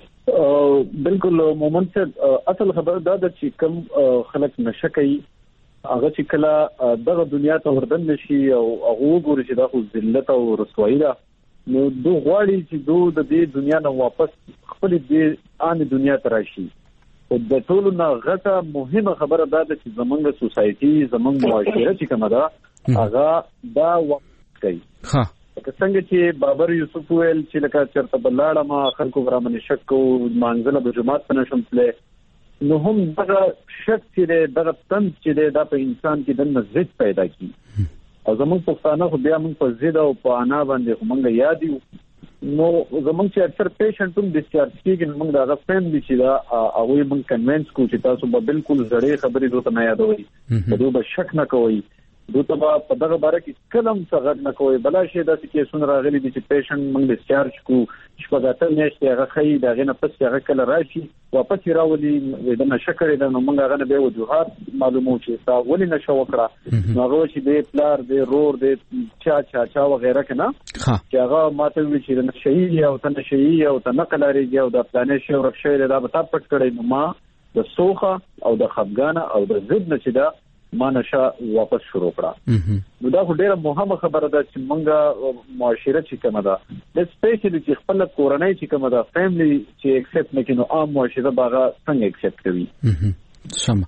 بالکل مومن صاحب اصل خبر دا د چې کم خلک نشه کوي هغه چې کله دغه دنیا ته وردن نشي او هغه وګوري چې دا خو ذلت او رسوایی ده نو دوه غواړي چې دوه د دې دنیا نه واپس خپل دې ان دنیا ته راشي او د ټولو نه غټه مهمه خبره ده چې زمونږ سوسايټي زمونږ معاشره چې کومه ده هغه دا وخت کوي ها څنګه چې بابر یوسف ویل چې لکه چرته بلاړه ما خلکو برامن شک او مانځله د جماعت په نشم تله نو هم دغه شک چې دغه تن چې د انسان کې د نزدې پیدا کی او زموږ پښتانه خو بیا موږ په زیاده او په انا باندې موږ یاد یو نو زموږ چې اکثر پیشنټ هم ډیسچارج کیږي موږ دا غفلت دي چې دا هغه موږ کنوینس کو چې تاسو به بالکل زړې خبرې دوته نه یادوي دوی به شک نه کوي دوته په دغه باره کې کلم څنګه نه کوي بلا شي د کیسونو راغلي دي چې پیشنټ موږ ډیسچارج کو شپږاته میاشتې هغه خی دغه نه پس هغه کله راشي واپس راولي د نشکرې د موږ هغه به وجوهات معلومو چې تا ولې نشو وکړه نو هغه چې د پلار د رور د چا وغیرہ کنه چې هغه ماته وی چې نشئی او تنشئی او تنقل لري او د پلانې شو رخصه دا به تا پټ کړی نو ما د سوخه او د خفګان او د ضد نشي دا ما نشه واپس شروع کړه. نو دا ډیره مهمه خبره ده چې موږ معاشره چې کومه ده د سپیشلی چې خپل کورنۍ چې کومه ده فیملی چې ایکسپټ نه کینو عام معاشره باغه څنګه ایکسپټ کوي. سم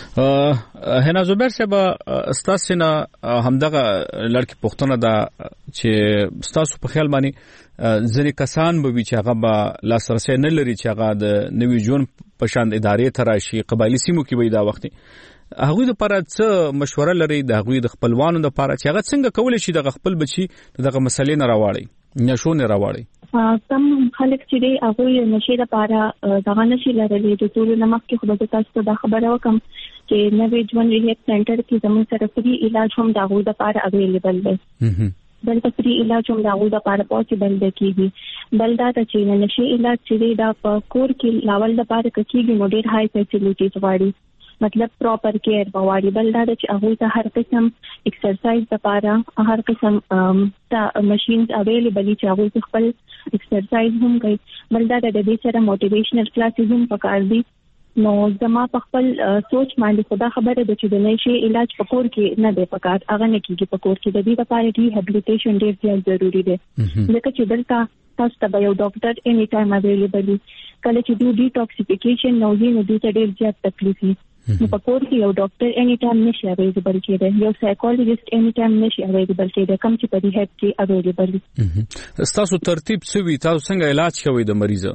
هنا زبیر صاحب استاسو نه همدغه لړکی پښتنه ده چې استاسو په خیال باندې ځینې کسان به چې هغه به لاسرسي نه لري چې هغه د نوي ژوند په شان ادارې تراشي قبایلی سیمو کې وي دا وخت هغه د لپاره څه مشوره لري د هغه د خپلوانو د لپاره چې هغه څنګه کولای شي د خپل بچي دغه مسلې نه راوړي نشو نه راوړي. کم خلک چې دی هغه نشي لپاره دغه نشي لري د ټول نمک کې خو د تاسو د خبره وکم چې نوې ژوند ریهاب سنټر کې زموږ سره فری علاج هم دغه لپاره اویلیبل دی. بلکې فری علاج هم دغه لپاره پوسیبل دی کیږي. بل دا چې نشي علاج چې دا په کور کې لاول لپاره کېږي نو ډېر هاي فیسیلیټیز غواړي مطلب پراپر کیر غواړي. بل دا چې هغه ته هر قسم ایکسرسایز لپاره هر قسم ماشينز اویلیبل چې هغه خپل ایکسرسایز هم کوي. بل دا د دې سره موټیویشنل کلاسز هم پکار دي. نو زما په خپل سوچ باندې خدا خبره ده چې د نشي علاج په کور کې نه دی پکار هغه نه کیږي. په کور کې د دې لپاره ریهابلیټیشن ډیر زیات ضروری دی ځکه چې دلته تاسو ته یو ډاکټر اني ټایم اویلیبل دی. کله چې دوی ډیټاکسیفیکیشن نو یې د ډیر زیات تکلیف وي. په کور کې یو ډاکټر اني ټایم نشي اویلیبل کېده یو سایکولوژیست اني ټایم نشي اویلیبل کېده کوم چې په ریهاب کې اویلیبل دي. تاسو ترتیب څه وی تاسو څنګه علاج کوي د مریض؟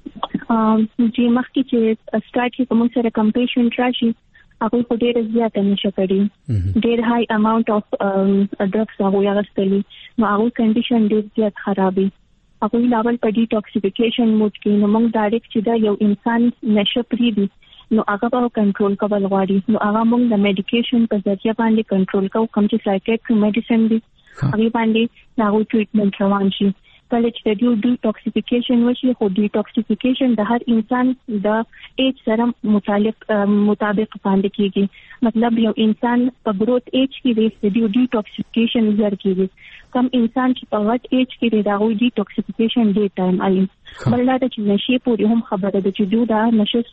چې مخکې چې سٹارټ کې کوم سره کم پیشنټ راشي هغه په ډېر زیات نشه کړي ډېر هاي اماونت اف ډرګز هغه یاغستلی نو هغه کنډیشن ډېر زیات خرابي. هغه لاول په ډیټاکسیفیکیشن موډ کې نو موږ ډایرکټ چې دا یو انسان نشه پری دي نو هغه به کنټرول کول غواړي. نو هغه موږ د میډیکیشن په ذریعہ باندې کنټرول کوو کوم چې سایکیټری میډیسن دي هغه باندې هغه ټریټمنټ روان شي. کله چې د ډیټاکسیفیکیشن وشي خو ډیټاکسیفیکیشن د هر انسان د ایج سره مطابق باندې کیږي. مطلب یو انسان په گروث ایج کې د ډیټاکسیفیکیشن زر کیږي. کم انسان چې په غټ ایج کې د هغه ډیټاکسیفیکیشن ډیر ټایم الی. بل دا چې نشي پوری هم خبره ده چې دوی دا نشه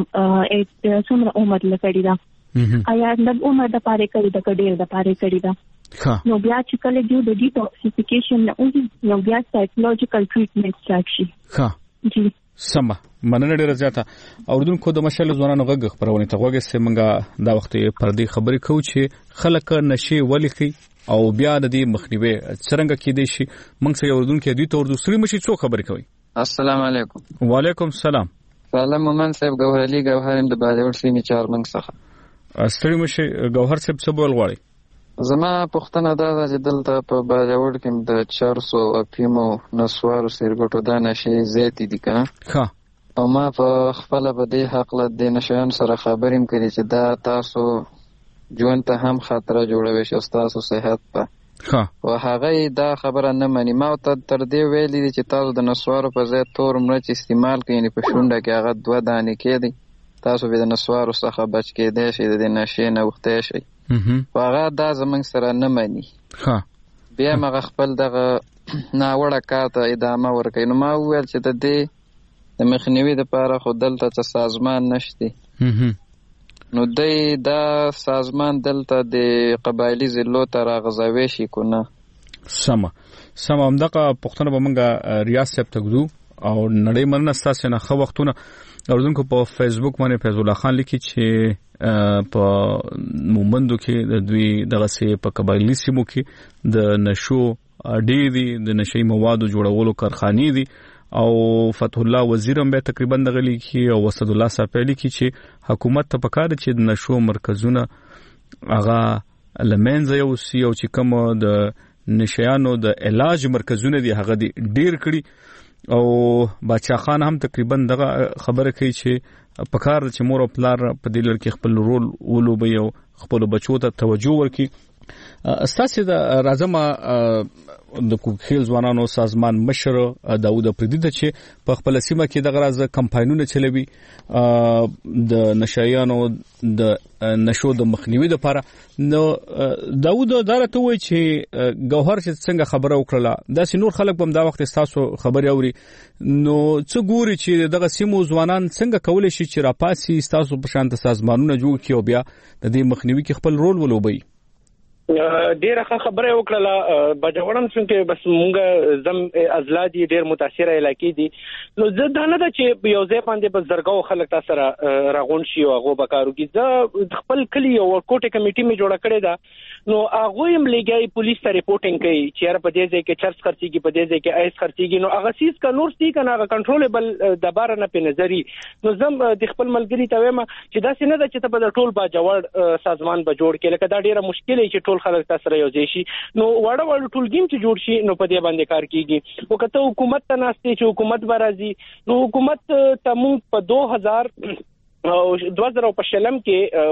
څومره عمر لکړي دا آیا د عمر د پاره کوي د کډیر د پاره کوي دا نو بیا چې کله د ډیټاکسیفیکیشن نو بیا سایکولوژیکل ټریټمنټ راشي. جی سم مننه ډیره زیاته اوردونکو د مشال ځوانانو غږ خبرونه ته غوږه سیمنګا دا وخت پردي خبرې کوي چې خلک نشي ولیکي او بیا د دې مخنیوي څنګه کېدې شي. موږ سره اوردونکو دوی ته اردو سری مشي څو خبرې کوي. السلام علیکم. وعلیکم السلام. سلام مومن صاحب ګوهر علي ګوهر د باجوړ سیمې چارمنګ څخه. ستړي مشه ګوهر صاحب څه بول غواړي؟ زما پښتنه دا ده چې دلته په باجوړ کې د چارسو اپیمو نسوارو سیرګټو دا نشي زیات دي کنه او ما په خپل په دې حق له د نشان سره خبریم کړي چې دا تاسو ژوند ته هم خطر جوړوي چې تاسو صحت په او هغه دا خبره نه مانی. ما ته تر دې ویلي چې تاسو د نسوارو په ځای تور مرچ استعمال کړئ یعنی په شونډه کې هغه 2 دانې کېدی تاسو به د نسوارو څخه بچ کېدئ شئ د نشې نه وختې شئ. هغه دا زمونږ سره نه مانی. بیا مغه خپل دغه ناوړه کار ته ادامه ورکوي. نو ما وویل چې د دې د مخنیوي لپاره خو دلته څه سازمان نشته نو دا سازمان دلته د قبایلی ضلعو ته راغځوي شي کو نه. سم همدغه پښتنه به موږ ریاض صاحب ته ګورو او نړۍ مننه ستاسو نه خو وختونه اوردونکو په فیسبوک باندې فیض الله خان لیکي چې په مومندو کې د دوی دغه سي په قبایلی سیمو کې د نشو ډېری د نشي موادو جوړولو کارخانې دي او فتح الله وزیر هم به تقریبا دغه لیکي او وسد الله صاحب لیکي چې حکومت ته پکاره چې د نشو مرکزونه هغه لمنځه یو سی او چې کوم د نشيانو د علاج مرکزونه دي هغه دي ډیر کړي او بادشاہ خان هم تقریبا دغه خبره کوي چې پکار چې مور او پلار په دې لړ کې خپل رول ولوبي او خپل بچو ته توجه ورکړي ستاسو د راځم د کوکخیل ځوانانو سازمان مشر داوود افریدي ته چې په خپل سیمه کې د غراز کمپاینونه چلوي د نشایانو د نشو د مخنیوي لپاره. نو داوود دارته وایي چې ګوهر چې څنګه خبره وکړه دا سينور خلک هم دا وخت تاسو خبري اوري. نو څه ګوري چې دغه سیمو ځوانان څنګه کولای شي چې راپاسي تاسو په شانت سازمانونه جوړ کړي او بیا د دې مخنیوي کې خپل رول ولوبي؟ ډیره خبره وکړه بجوړم څنګه بس مونږ زم ازلادي ډیر متاثره علاقې دي. نو زه دا نه ده چې یو ځای باندې په زرګاو خلک تاسو راغون شي او هغه بکارو کې زه خپل کلی او کوټه کمیټي می جوړه کړې ده. نو هغه هم لګي پولیس ته ریپورټینګ کوي چې په دې ځای کې چرچ خرڅيږي په دې ځای کې ایس خرڅيږي. نو هغه سیس کا نور سټی کنه هغه کنټرولبل د بار نه په نظری. نو زم د خپل ملګری ته وایم چې دا څنګه ده چې په ټول با جوړ سازمان به جوړ کې لکه دا ډیره مشکل دی چې ټول خلک تاسو یو ځای شي. نو وړ ټولګیم چې جوړ شي نو په دې باندې کار کیږي. او کته حکومت ته ناشته چې حکومت برازي نو حکومت ته مونږ په 2000 په شلم کې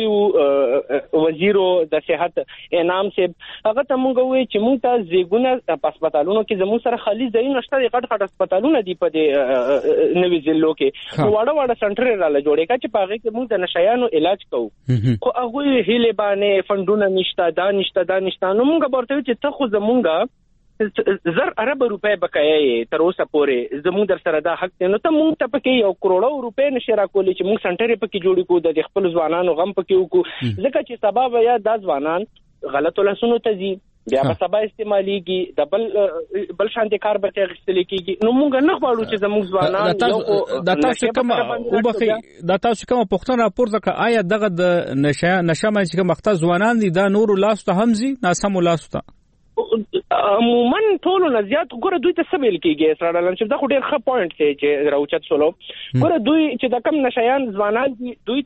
ورغلی وزیر د صحت انعام صاحب هغه ته مونږ وی چې مونږ ته زیګونه په هسپتالونو کې زموږ سره خالي ځای نشته د غټ هسپتالونو دی په دې نوې ضلعو کې وړ سنټر رااله جوړې کا چې پاغه کې مونږ د نشایانو علاج کوو. خو هغه هیله باندې فندونه نشته دا نشته نو مونږ ورته چې ته خو زمونږه زر ارب روپے بقایې تر اوسه پورې زموږ در سره دا حق دی. نو ته مونږ ته پکې یو کروڑو روپے نشه راکولې چې مونږ سنټر پکې جوړ کړو د خپل ځوانانو غم پکې وکړو ځکه چې سبب یا د ځوانان غلطو لاسونو ته ځي بیا به سبا استعماليږي د بل شانتي کار به تغستل کېږي. نو مونږ نه غواړو چې زموږ ځوانان دا تاسو کوم او بخي دا تاسو کوم پښتنه راپورته کا آیا دغه د نشه مې چې کوم وخت ځوانان دي دا نور لاسته همزي ناسم لاسته عموما ټول نه زیات ګوره دوی ته سبیل کېږي سره لنچ دا خو ډېر ښه پوینټ دی چې راوچت سولو ګوره دوی چې د کم نشایان ځوانان دوی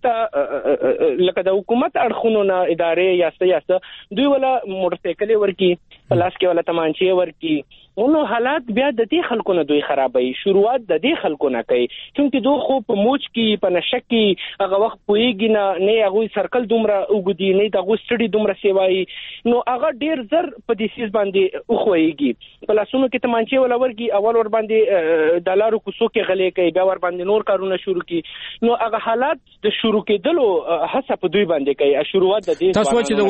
ته لکه د حکومت اړخونو نه ادارې یا سیاست دوی ولا موټر سایکل ورکی پلاس کې ولا تمانچې ورکی. نو حالات بیا د دې خلکو نه دوی خرابوي. شروعات د دې خلکو نه کوي چې دوی خو په موج کې په نشه کې هغه وخت پويږي نه هغه سرکل دومره وګدي نه د هغه سټډي دومره سیوای. نو هغه ډیر زر په دې سیس باندې خوېږي په لاسونو کې تمانچې ولا ورګي اول ور باندې د لارو کوڅو کې غلې کوي بیا ور باندې نور کارونه شروع کی. نو هغه حالات د شروع کېدلو هڅه په دوی باندې کوي. شروعات د دې تاسو چې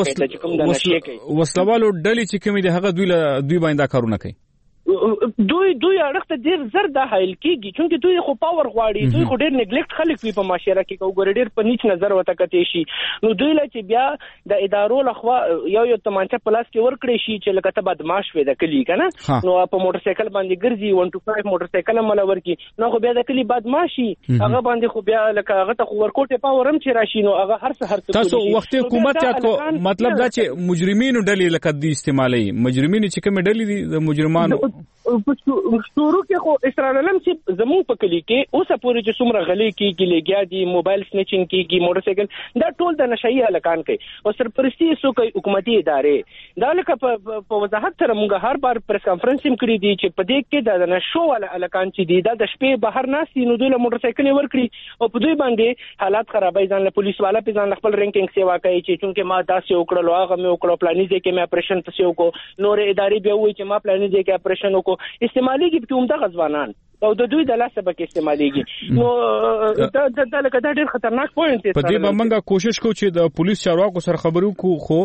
د وسلوالو ډلې چې کومې د هغه دوی باندې کارونه کوي دوی اړخته ډیر زر د حایل کیږي چې دوی خو پاور غواړي. دوی خو ډیر نیګلیکټ خلک وي په معاشره کې کوګور ډیر په نیچ نظر وته کته شي. نو دوی لا چې بیا د ادارو لخوا یو تمانچه پلاس کې ورکړي شي چې لکه ته بدمعاش وي د کلی کنه نو په موټر سایکل باندې ګرځي 125 موټر سایکل مل ورکی نو خو بیا د کلی بدمعاشي هغه باندې خو بیا لکه هغه ته ورکوټه پاور هم چې راشي نو هغه هر څه تاسو وخت حکومت یاد کو مطلب دا چې مجرمینو ډلې لکه د استعمالي مجرمین چې کوم ډلې دي د مجرمانو شروع کې خو اسرائیل چې زموږ په کلی کې اوسه پورې چې څومره غلې کېږي لګیا دي موبایل سنیچینګ کېږي موټر سایکل دا ټول د نشایي هلکان کوي او سرپرستی سو کوي حکومتي ادارې دا لکه په وضاحت سره موږ هر بار پریس کانفرنس هم کړی دي چې په دې کې د نشو ولا هلکان چې دي دا د شپې بهر ناسي نو دوی له موټر سایکل ورکړي او په دوی باندې حالات خرابای ځان له پولیس والا په ځان خپل رینکینګ سیوا کوي چې چونکه ما داسې وکړل هغه مې وکړو پلانیزه کې مې اپریشن پسې وکړو نور ادارې به وایي چې ما پلانیزه کې اپریشن وکړو استعمالي کې کوم د غزوانان او د دوی د لاسه به کې استعماليږي نو دا لکه دا ډېر خطرناک پوینټ دی. په دې باندې موږ کوشش کوو چې د پولیس چارواکو سره خبرو کوو خو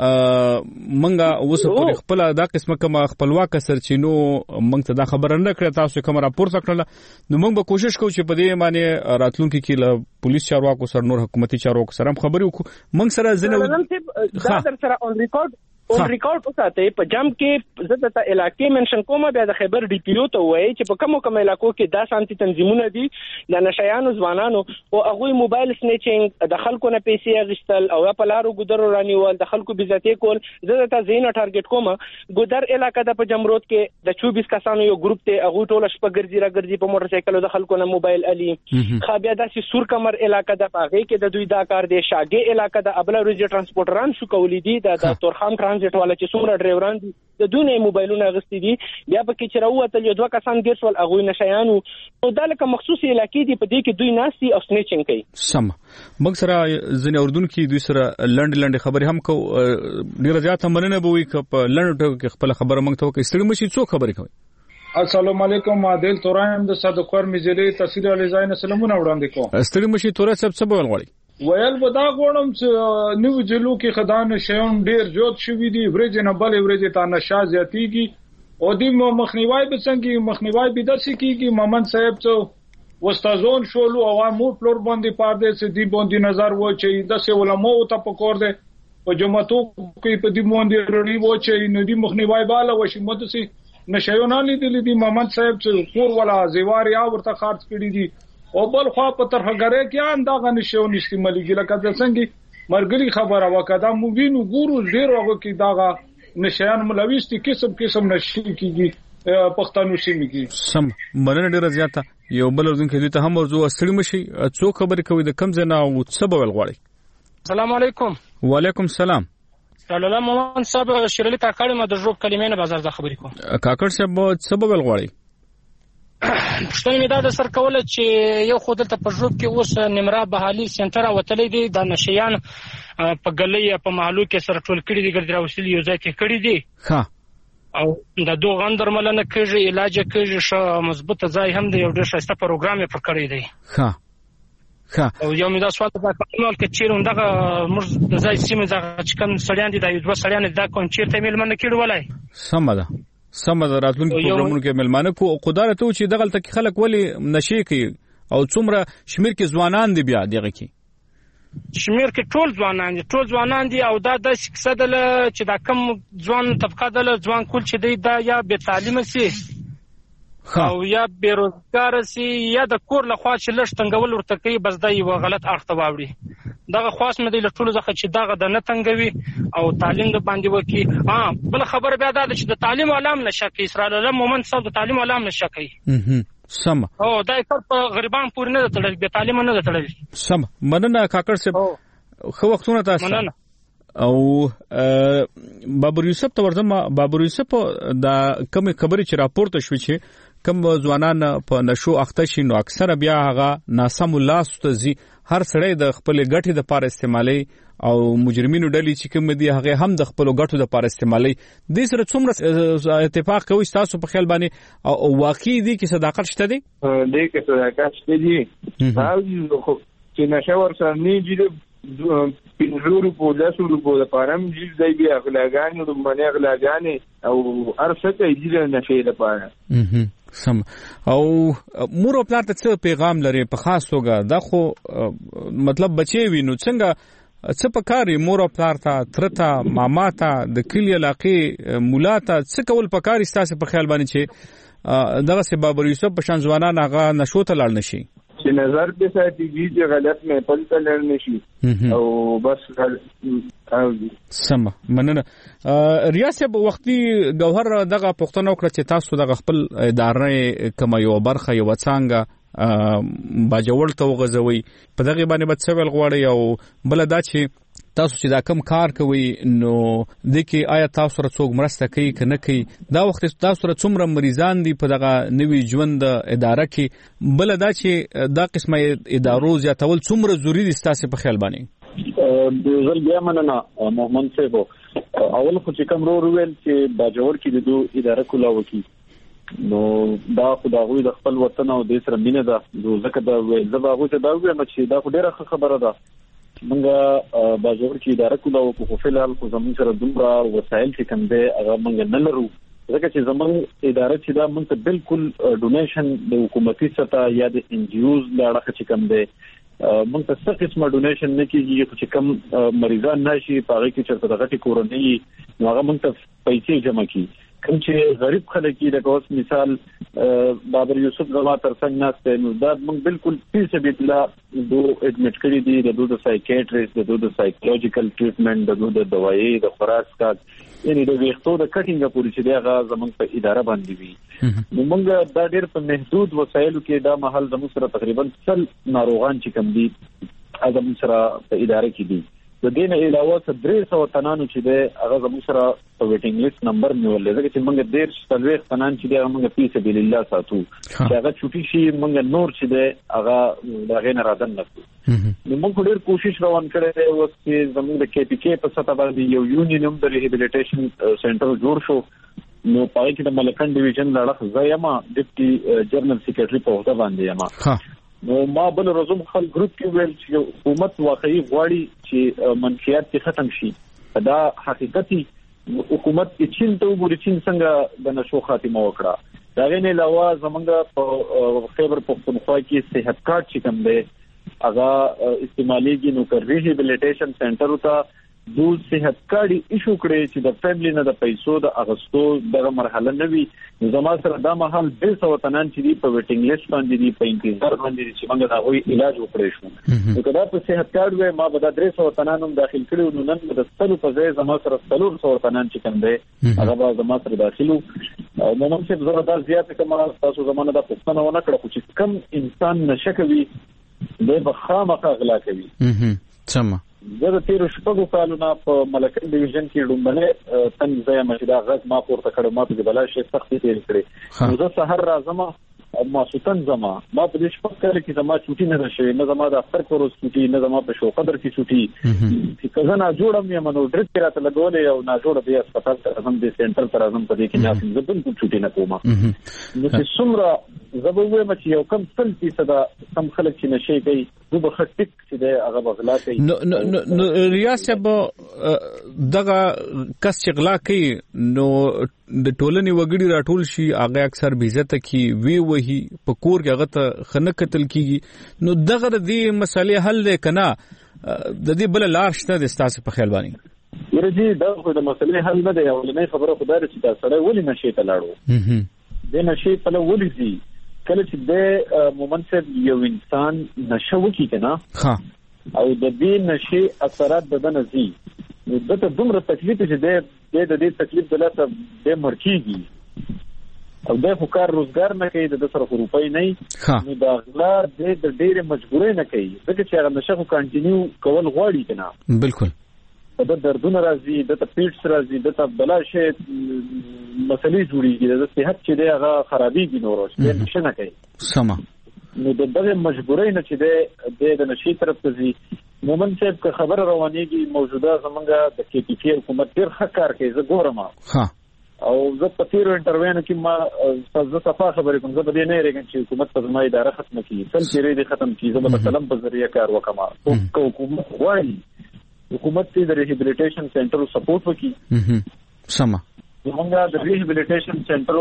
منګه اوسه پر خپل دا قسمه کوم خپلواک سرچینو منګ ته دا خبره نه کړه تاسو کوم راپور څکړه نو موږ به کوشش کوو چې په دې باندې راتلونکي کې له پولیس چارواکو سره نور حکومتي چارواکو سره خبرې وکړو. موږ سره ځنه دا در سره اون ریکارډ وساته په جام کې زه د علاقې منشن کوم بیا د خیبر ډي پی او ته وایي چې په کوم علاقو کې دا شانتي تنظیمونه دي د نشایانو ځوانانو او هغه موبایل سنیچینګ د خلکو نه پیسې اغشتل او په لارو ګودرو رانیول د خلکو بيزاتې کول زه ته زین ټارګټ کوم ګودر علاقې د په جمرود کې د 24 کسانو یو ګروپ ته هغه ټول شپه ګرځي په موټر سایکل د خلکو نه موبایل علي خابیا د سور کمر علاقې د پاغه کې د دوی دا کار دي شاګه علاقې د ابل روزي ترانسپورټران شو کولی دي د تورخام ترانزیت والا چې څومره ډرایوران دي د دوی نه موبایلونه اغستې دي بیا پکې چې راووتل یو دوه کسان ګیر شول هغوی نشیانو نو دا لکه مخصوصي علاقې دي په دې کې دوی ناستي او سنیچنګ کوي. سم موږ سره ځینې اردوونکي دوی سره لنډ خبرې هم کو ډیره زیاته مننه به وي که په لنډ ټکو کې خپل خبره موږ ته وکړئ. ستړي مشي څوک خبرې کوي؟ السلام علیکم عادل تورایم د صدقور میزلي تحصیل علی زاین سلامونه وړاندې کوم. ستړي مشي تورا صاحب څه بول غواړي؟ ویل به دا غواړم چې نو جلو کې خدان شیون ډیر زیات شوی دی ورځ نه بل ورځ ته نشه زیاتیږي او د مخنیوي به څنګه مخنیوي به داسې کیږي مامن صاحب څو وستازون شولو او مو فلور باندې پاردې چې دی باندې نظر و چې د څه علماء ته پکور دي په جمعتو کې په دې باندې رړی و چې نو دی مخنیوي بالا وشي مدسي نشيونان لیدل دي مامن صاحب چې کور ولا زیوار یا ورته خارج کړی دي او بل خو په ترخګره کې انداغه نشيون استعمالي لکه څنګه مرګري خبره وکړه مو وینو ګورو ډیر وګ کې داغه نشيان ملويستي قسم نشي کیږي پښتنو سیمه کې. سم مننه ډیره زیاته یو بل ورځ کې ته هم ورزو ستړي مشي څو خبرې کوي د کم ځای او څه بول غواړي؟ السلام علیکم. وعلیکم السلام. الله مومن صاحب شیرلی کاکړ ما د جوب کلمې نه بازار د خبرې کوم. کاکړ صاحب څه بول غواړي؟ پښتون می دا سر کوله چې یو خود ته په جوب کې اوس نمرا بهالي سنټر وتلې دي د نشيان په ګلې په محلو کې سره ټول کړي دي ګرځرا وسیل یو ځای کې کړي دي. ها او د دوه غندر ملنه کېږي علاج کېږي شو مضبوطه ځای هم دی یو ډېر ښایسته پروګرام یې پر کړی دی. ها او یو می دا سوال دا کومل کې چیرې دغه موږ د ځای سیمه دغه چې کوم سړیان دي دا یو دوه سړیان دا کوم چیرته ملمنه کېړ ولای. سم ده راتلونکي پروګرامونو کې ملمانه کو قدرت او چې دغه تک خلک ولی نشي کوي او څومره شمیر کې ځوانان دي بیا دغه کې شمیر کې ټول ځوانان دي او دا د سکسدل چې دا کم ځوان طبقه دل ځوان کول چې دی دا یا به تعلیم سي او یا بیروزګار سي یا د کور لخوا چې لښ تنګول ورته کوي بس دا یو غلط اړخ ته واوړي. دغه خاص مې د ټولو ځخه چې دغه د نه تنګوي او تعلیم د باندې وکي. بل خبر بیا دا چې د تعلیم علام نشه کوي اسرائیل علم مومن صاحب د تعلیم علام نشه کوي. سم او دا کار په غریبان پورې نه تړل به تعلیم نه تړل. سم مننه کاکړ صاحب خو وختونه تاسو مننه. او بابر یوسف ته ورځم. بابر یوسف دا کوم خبرې چې راپورته شو چې کوم ځوانان په نشو اخته شي نو اکثره بیا هغه ناسم لاس ته زی هر سړی د خپل ګټې د پاره استعمالي او مجرمینو ډلې چې کوم دي هغه هم د خپل ګټو د پاره استعمالي. د سره څومره اتفاق کوي تاسو په خیال باندې او واقعي دي کې صداقت شته دي؟ دې کې صداقت شته دي. هاو چې نشور سره نه جوړ پینځلو په 10 روپو د پارم جیل دی بیا اخلاقانی او باندې اخلاقانی او ارڅه کوي د نشي لپاره. سم او مور او پلار ته څه پیغام لري په خاص توګه دا خو مطلب بچي وینو څنګه څه پکاري مور او پلار ته ترته ماما ته د کلی علاقې مولا ته څه کول پکاري تاسو په خیال باندې چې دغه سه بابر یوسف په شان ځوانان هغه نشو ته لاړ نشي چې نظر به ساتي چې غلط نه پلته لړ نشي او بس سم مننه. ریاست وختي گوهر دغه پښتنو کړ چې تاسو دغه خپل ادارې کوم یو برخه یو څنګه باجوړ ته وغځوي په دغه باندې به څه ول غواړي او بل دا چې تاسو چې دا کم کار کوي نو د کې آیا تاسو سره څوک مرسته کوي کنه کوي دا وخت تاسو سره څومره مریضان دي په دغه نوي ژوند اداره کې بل دا چې دا قسمه ادارو زیاتول څومره ضروری دي تاسو په خیال باندې؟ د ځل بیا مننه محمد صاحب اول خو چې کوم ویل چې باجوړ کې د دوه اداره کولاو کی نو دا خدای د خپل وطن او د سره مینه ده ځکه دا زباغو ته دا ویل چې دا ډیره خبره ده منګه باجوړ کې اداره کولاو په فعال خو زموږ سره دومره وسایل چې کوم دي هغه منګ نه لرو ځکه چې زموږ اداره چې دا موږ ته بالکل ډونیشن د حکومتي سطح یا د ان جی اوز لاړه چې کوم دي موږ ته څه قسمه ډونیشن نه کیږي چې کوم مریضان نشي پاره کې چرته دغه کورنۍ نو هغه موږ ته پیسې جمع کی کوم چې غریب خلک دي لکه اوس مثال بابر یوسف زما ترڅنګ ناشته نو دا موږ بالکل په سبب لا دوه اډمټ کړی دي د دوه سایکیاټریست د دوه سایکولوژیکل ټریټمنټ د دوه دوايي د خوراک کار یعنی د ویښتو د کټینګ پورې چې دغه زموږ په اداره باندې وي نو موږ دا ډېر په محدود وسایلو کې دا محل زموږ سره تقریبا 100 ناروغان چې کم دي زموږ سره په اداره کې دي د دې نه علاوه 300 تنانو چې د هغه زموږ سره په ویټینګ لیست نمبر نیولې ځکه چې موږ ډېر شتلوي تنان چې د موږ په سبیل الله ساتو چې هغه چوټي شي موږ نور چې د هغه دغه نه راځن نکو نو موږ ډېر کوشش روان کړی دی او چې زموږ د کې پی کې په سطح باندې یو یونینم د ریهابیلیټیشن سنټر جوړ شو نو پای کې د ملکن ډیویژن لړخ زایما ډیپټي جنرال سیکریټری په وخت باندې یم نو ما بل روزم خپل ګروپ کې ویل چې حکومت واقعي غواړي چې منشيات ختم شي دا حقیقتي حکومت چې چین ته وګوري چین څنګه د نشو خاتمه وکړه دا غنه علاوه زمونږ په خیبر پختونخوا کې صحت کارت چې کوم دی هغه استعماليږي نو کر ریهابیلیټیشن سنټر ته د صحت کارت ایشو کړي چې د فیملی نه د پیسو د اغستو دغه مرحله نه وي نو زما سره دا مهال 200 تنان چې په ویټینګ لیست باندې دي په انتظار باندې چې موږ دا وی علاج وکړو شو نو کدا په صحت کارت وې ما به دا 300 تنان هم داخل کړو نو نن د ستلو په ځای زما سره 300 تنان چې کوم دی هغه به زما سره داخلو او نو موږ چې زړه دا زیات کومه تاسو زمانه د پښتنه ونه کړو چې کم انسان نشکوي د بخامه غلا کوي سم زه د تیر شپږو کالونو په ملکن ډیویژن کې ډومبنه تنځه مشدا غږ ما پورته کړو ما په بلا شي سختي تیر کړې نو زه سحر راځم ما سوتن زما ما په دې شپږ کال کې زما چوټي نه شوي نه زما د اختر کورس چوټي نه زما په شو قدر کې چوټي چې کله نه جوړم یم نو ډریس کې راته لګولې او نه جوړ به هسپتال ته هم د سنټر ته راځم په دې کې نه زه بالکل چوټي نه کوم نو چې څومره زبوي مچ یو کم 30% کم خلک چې نشي کوي زه به خټک چې د هغه بغلا کوي نو ریاست به دغه کس چې غلا کوي نو د ټولنې وګړي راټول شي هغه اکثر بیزته کی وی وਹੀ پکور کې هغه ته خنه قتل کیږي نو دغه د مسالې حل دی کنه د دې بل لار شته د استاسه په خیال باندې ورجی دا خو د مسلې حل نه دی اولنې خبره خدای چې دا سره ولې نشي ته لاړو د نشي په ولې دي کله چې د مومنت یو انسان نشو کی کنه او د دې نشي اثرات بدن زی نو دته دومره تکلیف چې د دې تکلیف دلته د مرکیږي او د فکر روزګار نه کوي د سره روپۍ نه نو دا غلا د ډېر مجبورې نه کوي ځکه چې هغه نشه کنټینیو کول غواړي کنه بالکل د دردونه راځي د پیټس راځي د بلا شي مسلې جوړيږي د صحت چې هغه خرابېږي نور څه نشه نه کوي سم نو د دغه مجبورۍ نه چې د نشي طرف ته زی مومن صاحب که خبر روانيږي موجوده زمونږ د کې پی کې حکومت ډېر ښه کار کوي زه ګورم او زه په تیر انټرویو کې ما زه صفه خبرې کوم زه به نه رېږم چې حکومت په زما اداره ختم کړي تل چیرې دې ختم کړي زه به کلم په ذریعہ کار وکم او حکومت غواړي حکومت دې د ریهابیلیټیشن سنټر سپورټ وکړي سم زمونږ د ریهابیلیټیشن سنټر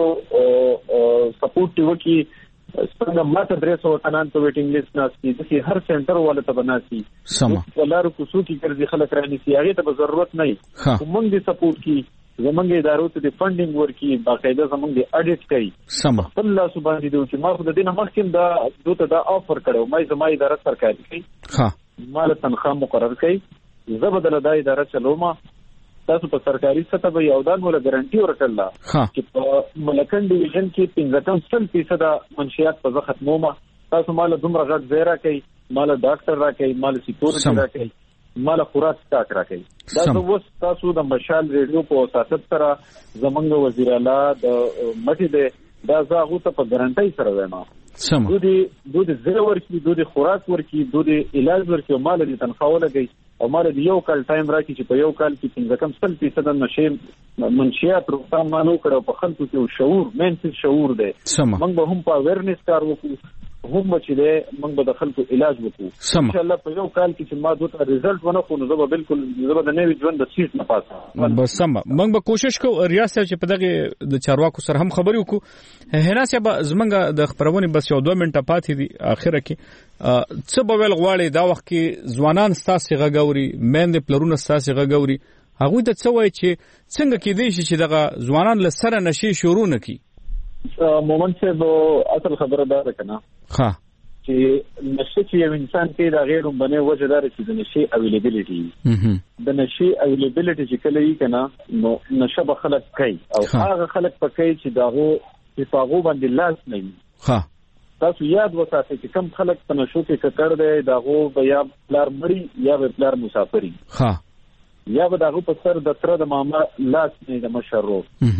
سپورټ وکړي څنګه ماته 300 تنان په ویټینګ لیست ناشتي د هر سنټر والا ته بناسي سم ولارو کوڅو کې ګرځي خلک راني سي هغه ته ضرورت نه کومنګ دي سپورټ کی زمونږ ادارو ته د فندینګ ورکی باقاعده زمونږ د اډیټ کوي سم الله سبحانه دې چې ما خو د دینه مخکې دا دوته دا افر کړو مې زما اداره سرکاري کوي مال تنخواه مقرر کوي زبدل دا اداره چلوم تاسو په سرکاري سطح به یو دان ولا ګارانټي ورکړل چې په ملکن ډیویژن کې 15% منشيات په ختمومه تاسو مال دومره غټ زیرا کوي مال ډاکټر را کوي مال سکیورټي را کوي مال خوراک سٹاک را کوي دا اوس تاسو د مشال ریډیو په وساتت سره زمنګ وزیر اعلی د مټي د دا زاغو ته په ګارانټي سره وایم دوی زیرا ورکی دوی خوراک ورکی دوی علاج ورکی او مال دي تنخواه لګي او مال دی یو کال ټایم راکې چې په یو کال کې څنګه کم 30% نشه منشيات روغتون مانو کړو په خلکو کې شعور مینس شعور دی موږ به هم په اویرنس کار وکړو هم چې دی موږ به د خلکو علاج وکړو ان شاء الله په یو کال کې چې ما دوته ریزلټ ونه خو نو زه به بالکل زه به د نوې ژوند د سیټ نه پاسه بس سم موږ به کوشش کوو ریاست چې په دغه د چارواکو سره هم خبرې وکړو هنا چې زمونږ د خبرونه بس یو 2 منټه پاتې دي اخره کې څه به ول غواړي دا وخت کې ځوانان ستاسو غږوري مېند پلرونه ستاسو غږوري هغه د څه وای چې څنګه کې دی چې دغه ځوانان له سره نشي شروع نکي مومن صاحب اصل خبره ده کنه چې نشه چې یو انسان کې دا غیر باندې وجدار چې د نشي اویلیبিলিټي د نشي اویلیبিলিټي چې کله یې کنه نو نشه به خلک کوي او هغه خلک پکې چې داغو په هغه باندې لاس نه تاسو یاد وساتئ چې کم خلک په نشو کې ککړ دی دغه به یا پلار مړی یا به پلار مسافری ها یا به دغه په سر د تر د ماما لاس نه د مشرو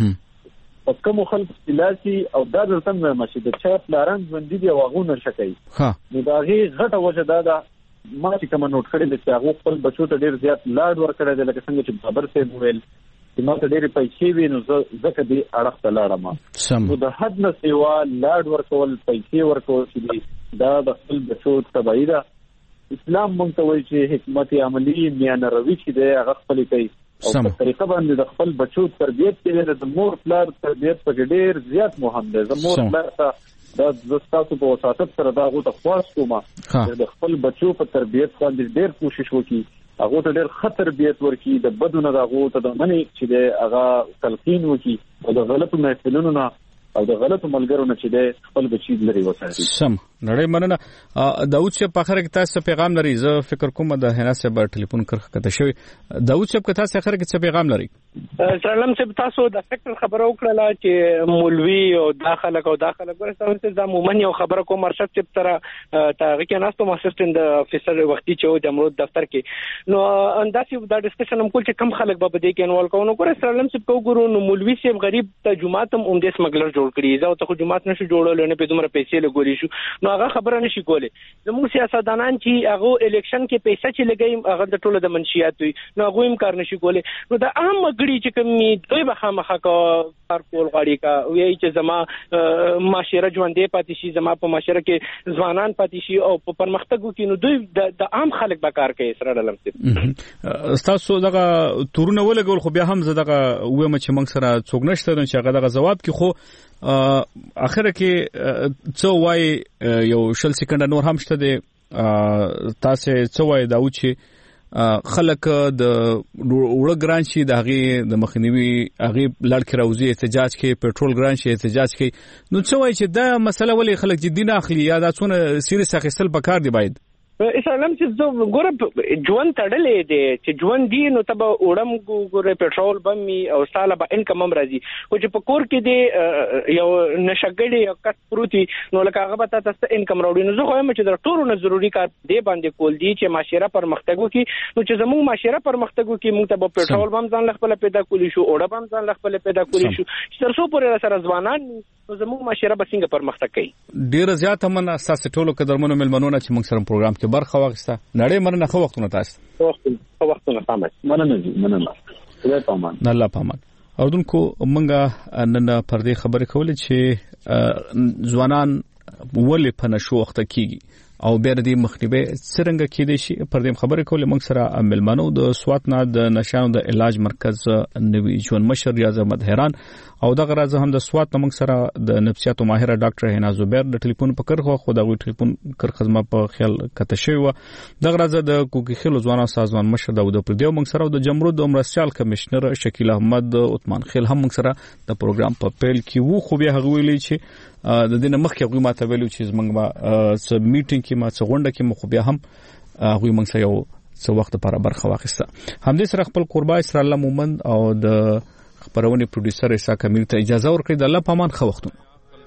په کوم خلک لاسي او دا درته مې د چا پلاران ژوندۍ دی واغونه شکای ها نو دا غي غټه وجه دا ما چې کوم نوٹ کړی د چې هغه خپل بچو ته ډیر زیات لاډ ورکړی دی لکه څنګه چې بابر سي وویل چې ما ته ډېرې پیسې وي نو ځکه دې اړخ ته لاړم نو د حد نه سیوا لاډ ورکول پیسې ورکول چې دی دا د خپل بچو تبعی ده اسلام مونږ ته وایي چې حکمت عملی میانه روي چې دی هغه خپلې کوي او په طریقه باندې د خپل بچو تربیت کې د مور پلار تربیت په ډېر زیات مهم دی د مور پلار ته دا زستاسو په وساتت سره دا غوته خواص کومه د خپل بچو په تربیت باندې ډېر کوشش وکړي هغه ته ډېر خطر بیت ورکی د بدونه د هغه ته د منی چې د هغه تلقین وکي او د غلطو محفلونو نه او د غلطو ملګرو نه چې د خپل بچی لري وساتي سم نړۍ مننه داود صاحب په اخر کې تاسو پیغام لري زه فکر کوم د هنا صاحب ټلیفون کرخه کته شوی داود صاحب که تاسو اخر کې څه پیغام لري سلام صاحب تاسو د فکر خبرو کړله چې مولوی او داخله ورسته د مومن یو خبره کوم مرشد صاحب تر تاغه کې ناستو اسسټنټ د افیسر وختي چې د امروز دفتر کې نو انداسي دا ډسکشن هم کول چې کم خلک به دې کې انوال کوو نو ګور سلام صاحب کو ګورو نو مولوی صاحب غریب ته جمعه هم د سمګلر جوړ کړی زه ته جمعه نشو جوړول نه په دومره پیسې لګولې شو نو هغه خبره نشي کوله زموږ سیاستدانان چې هغه الیکشن کې پیسې چې لګي هغه د ټولو د منشيات وي نو هغه هم کار نشي کوله نو د عام غړي چې کوم دوی به خامخا کار کول غواړي کا وایي چې زما معاشره ژوندې پاتې شي زما په معاشره کې ځوانان پاتې شي او په پرمختګ کې نو دوی د عام خلک به کار کوي سره علم ته تاسو دغه تورونه ولګول خو بیا هم زدهغه ومه چې موږ سره څوک نشته چې هغه دغه جواب کې خو اخره کې څو وای یو شل سکند نور هم شته د تاسو څو وای دا و چې خلک د وړ ګران شي د هغه د مخنیوي هغه لړک راوځي احتجاج کې پېټرول ګران شي احتجاج کې نو څو وای چې دا مسله ولې خلک جدي نه اخلي یا دا څونه سیریس اخیستل پکار دی باید اسلام چې زه ګوره ژوند تړلې دی چې ژوند دی نو تبه وړم ګوره پېټرول بمي او ساله به انکم هم راځي او چې په کور کې دی یو نشګړی یو کس پروتي نو لکه هغه به تاسو انکم راوړي نو زه خو هم چې د ټولو نه ضروری کار دی باندې کول دي چې معاشره پرمختګ وکړي نو چې زموږ معاشره پرمختګ وکړي موږ ته به پېټرول بم ځان خپل پیدا کولی شو اوړه بم ځان خپل پیدا کولی شو چې تر څو پورې سره ځوانان نو زموږ معاشره به څنګه پرمختګ کوي ډیر زیات هم اساس ټولو قدرمنو ملمنونه چې موږ سره پروګرام کې برخه واغسته نړۍ مننه خو وختونه تاسو وختونه سمه مننه خدای پامان الله پامان اوردونکو منګه نن پر دې خبرې کولې چې ځوانان ولې په نشو وخت کېږي او بیا دې مخنیوي څنګه کېدې شي پر دې خبرې کولې موږ سره ملمنو د سواتنا د نشانو د علاج مرکز نوی ژوند مشر ریاض احمد حیران او دغه راز هم د سوات موږ سره د نفسیاتو ماهره ډاکټر هنا زبیر د ټلیفون په کرخه خو دغه ټلیفون کرخه ما په خیال کته شوی و دغه راز د کوکی خلو ځوانانو سازمان مشر داود پردیو موږ سره د جمهوریت د مرستيال کمشنر شکیل احمد عثمان خیل هم موږ سره د پروګرام په پیل کې وو خو بیا هغه ویلي چې د دینه مخکې هغه ماته ویلو چې موږ ما څ میټینګ کې ما څ غونډه کې مخ بیا هم هغه موږ سره یو څو وخت لپاره برخه واخیسته همدې سره خپل قربا اسرائیل مومند او د خبرونه پروډوسر ایسا کمیر ته اجازه ورکړي د الله پامان خو وختونه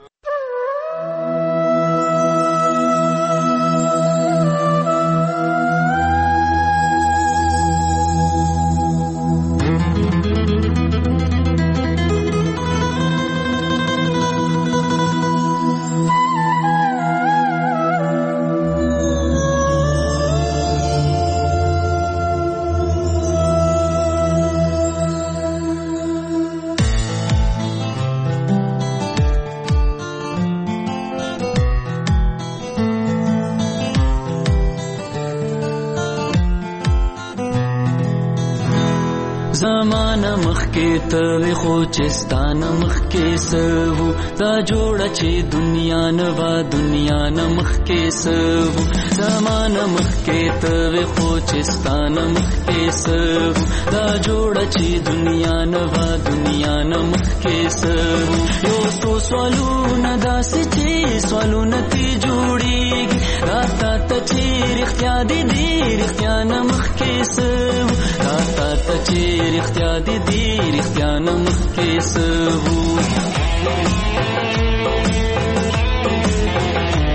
زمانه مخکې ته خو چستانه مخکې سو تا جوړه چې دنیا نه وا دنیا نه مخکې سو زمانه مخکې ته خو چستانه مخکې سو تا جوړه چې دنیا نه وا دنیا نه مخکې سو یو څو سوالونه داسې چې سوالونه تی جوړیږي راته ته چې رښتیا دي رښتیا نه مخکې سو راته ته چې رښتیا دي رښتیا نه مخکې سو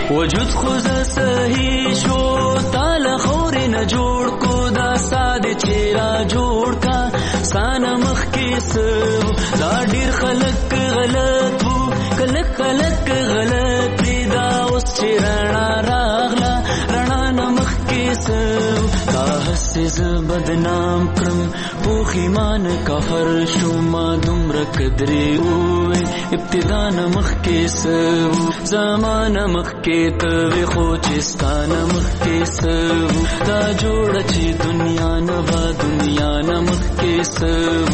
وجود خو صحیح شو تاله خورې نه جوړ کو دا ساده چې را جوړ کا سانه مخ کې سو دا ډیر خلک غلط وو کله خلک غلط دی دا اوس چې رڼا راغله رڼا نه مخ کې سو دا حسز بدنام کړم پوخ ایمان کفر شو ما دومره قدرې وې ابتدا نه مخ کې سو زمانه مخ کې ته وې خو چې ستانه مخ کې سو دا جوړه چې دنیا نه با دنیا نه مخ کې سو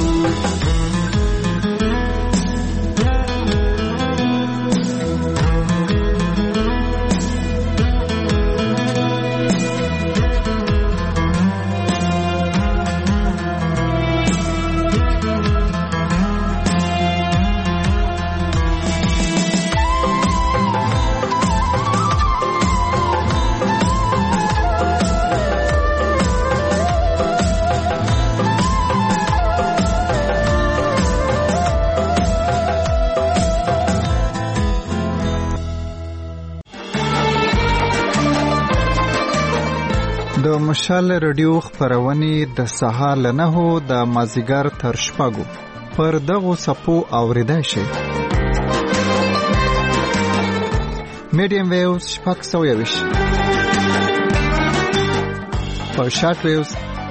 د مشال رادیو خبرونه د سهار له 9 د مازیګر تر شپږو پر دغو صفو اوریدای شي. میډیم ویوز 620 په شارټ ویوز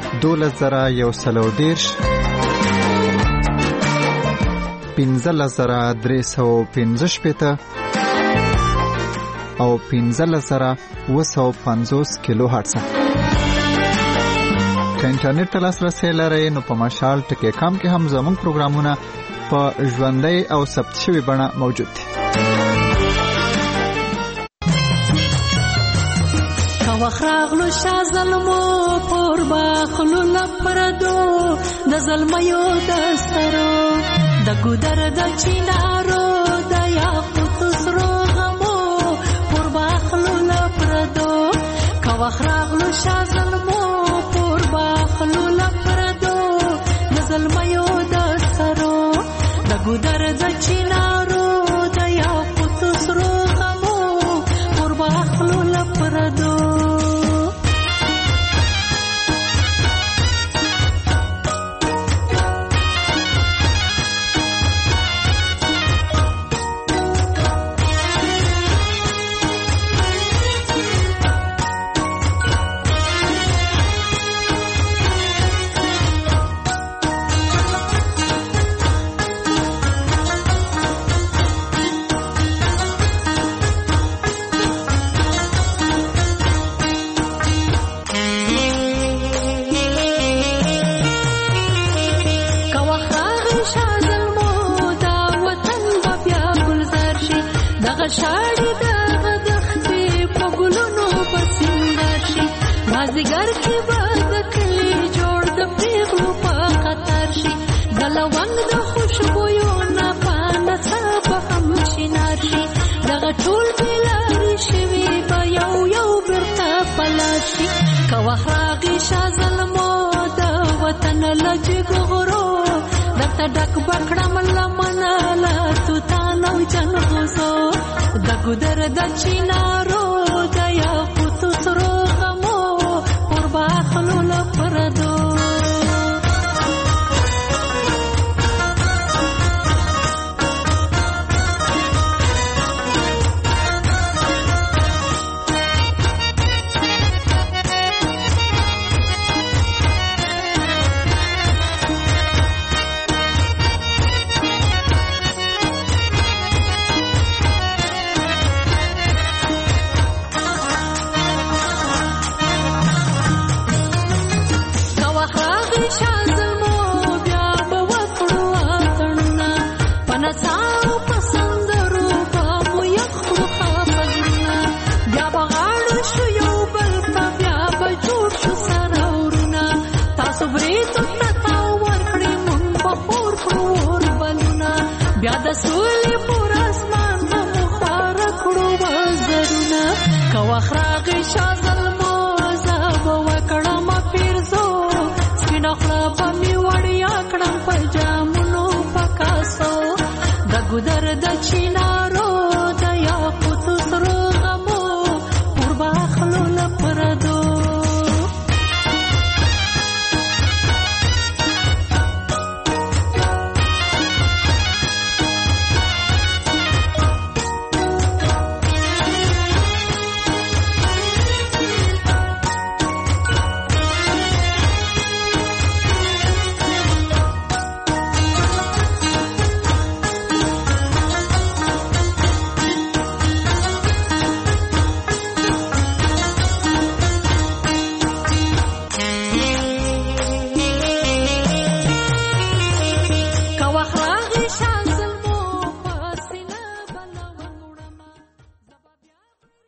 12110 15315 او 15750 کیلو هرتز. که انټرنیټ ته لاسرسی لرئ نو په مشال ټکی کام کې هم زموږ پروګرامونه په ژوندۍ او ثبت شوي بڼه موجود دي. وخراغلو شازلمو پر باخلو لپردو د زلمیو دسترو د ګودر د چینارو د یاقوت سرو غمو پر باخلو لپردو کا وخراغلو شازلمو پر باخلو لپردو د زلمیو دسترو د ګودر د چینارو د یاقوت سرو غمو پر باخلو لپردو شاړي دغه دختې په ګلونو پسندر شي مازیګر کې به د کلي جوړ د پیغلو په خطر شي د لونګ د خوشبویو نه پانه څه به هم شینار شي دغه ټول بېلارې شوي به یو یو بیرته پلار شي که وخت راغی شاه زلمو د وطن له جګو غرو درته ډک به کړم لمنه له توتان او جنغوزو د ګودر د چینارو د یاقوت سرو غمو پر باخلو لپردو ګودر د چینا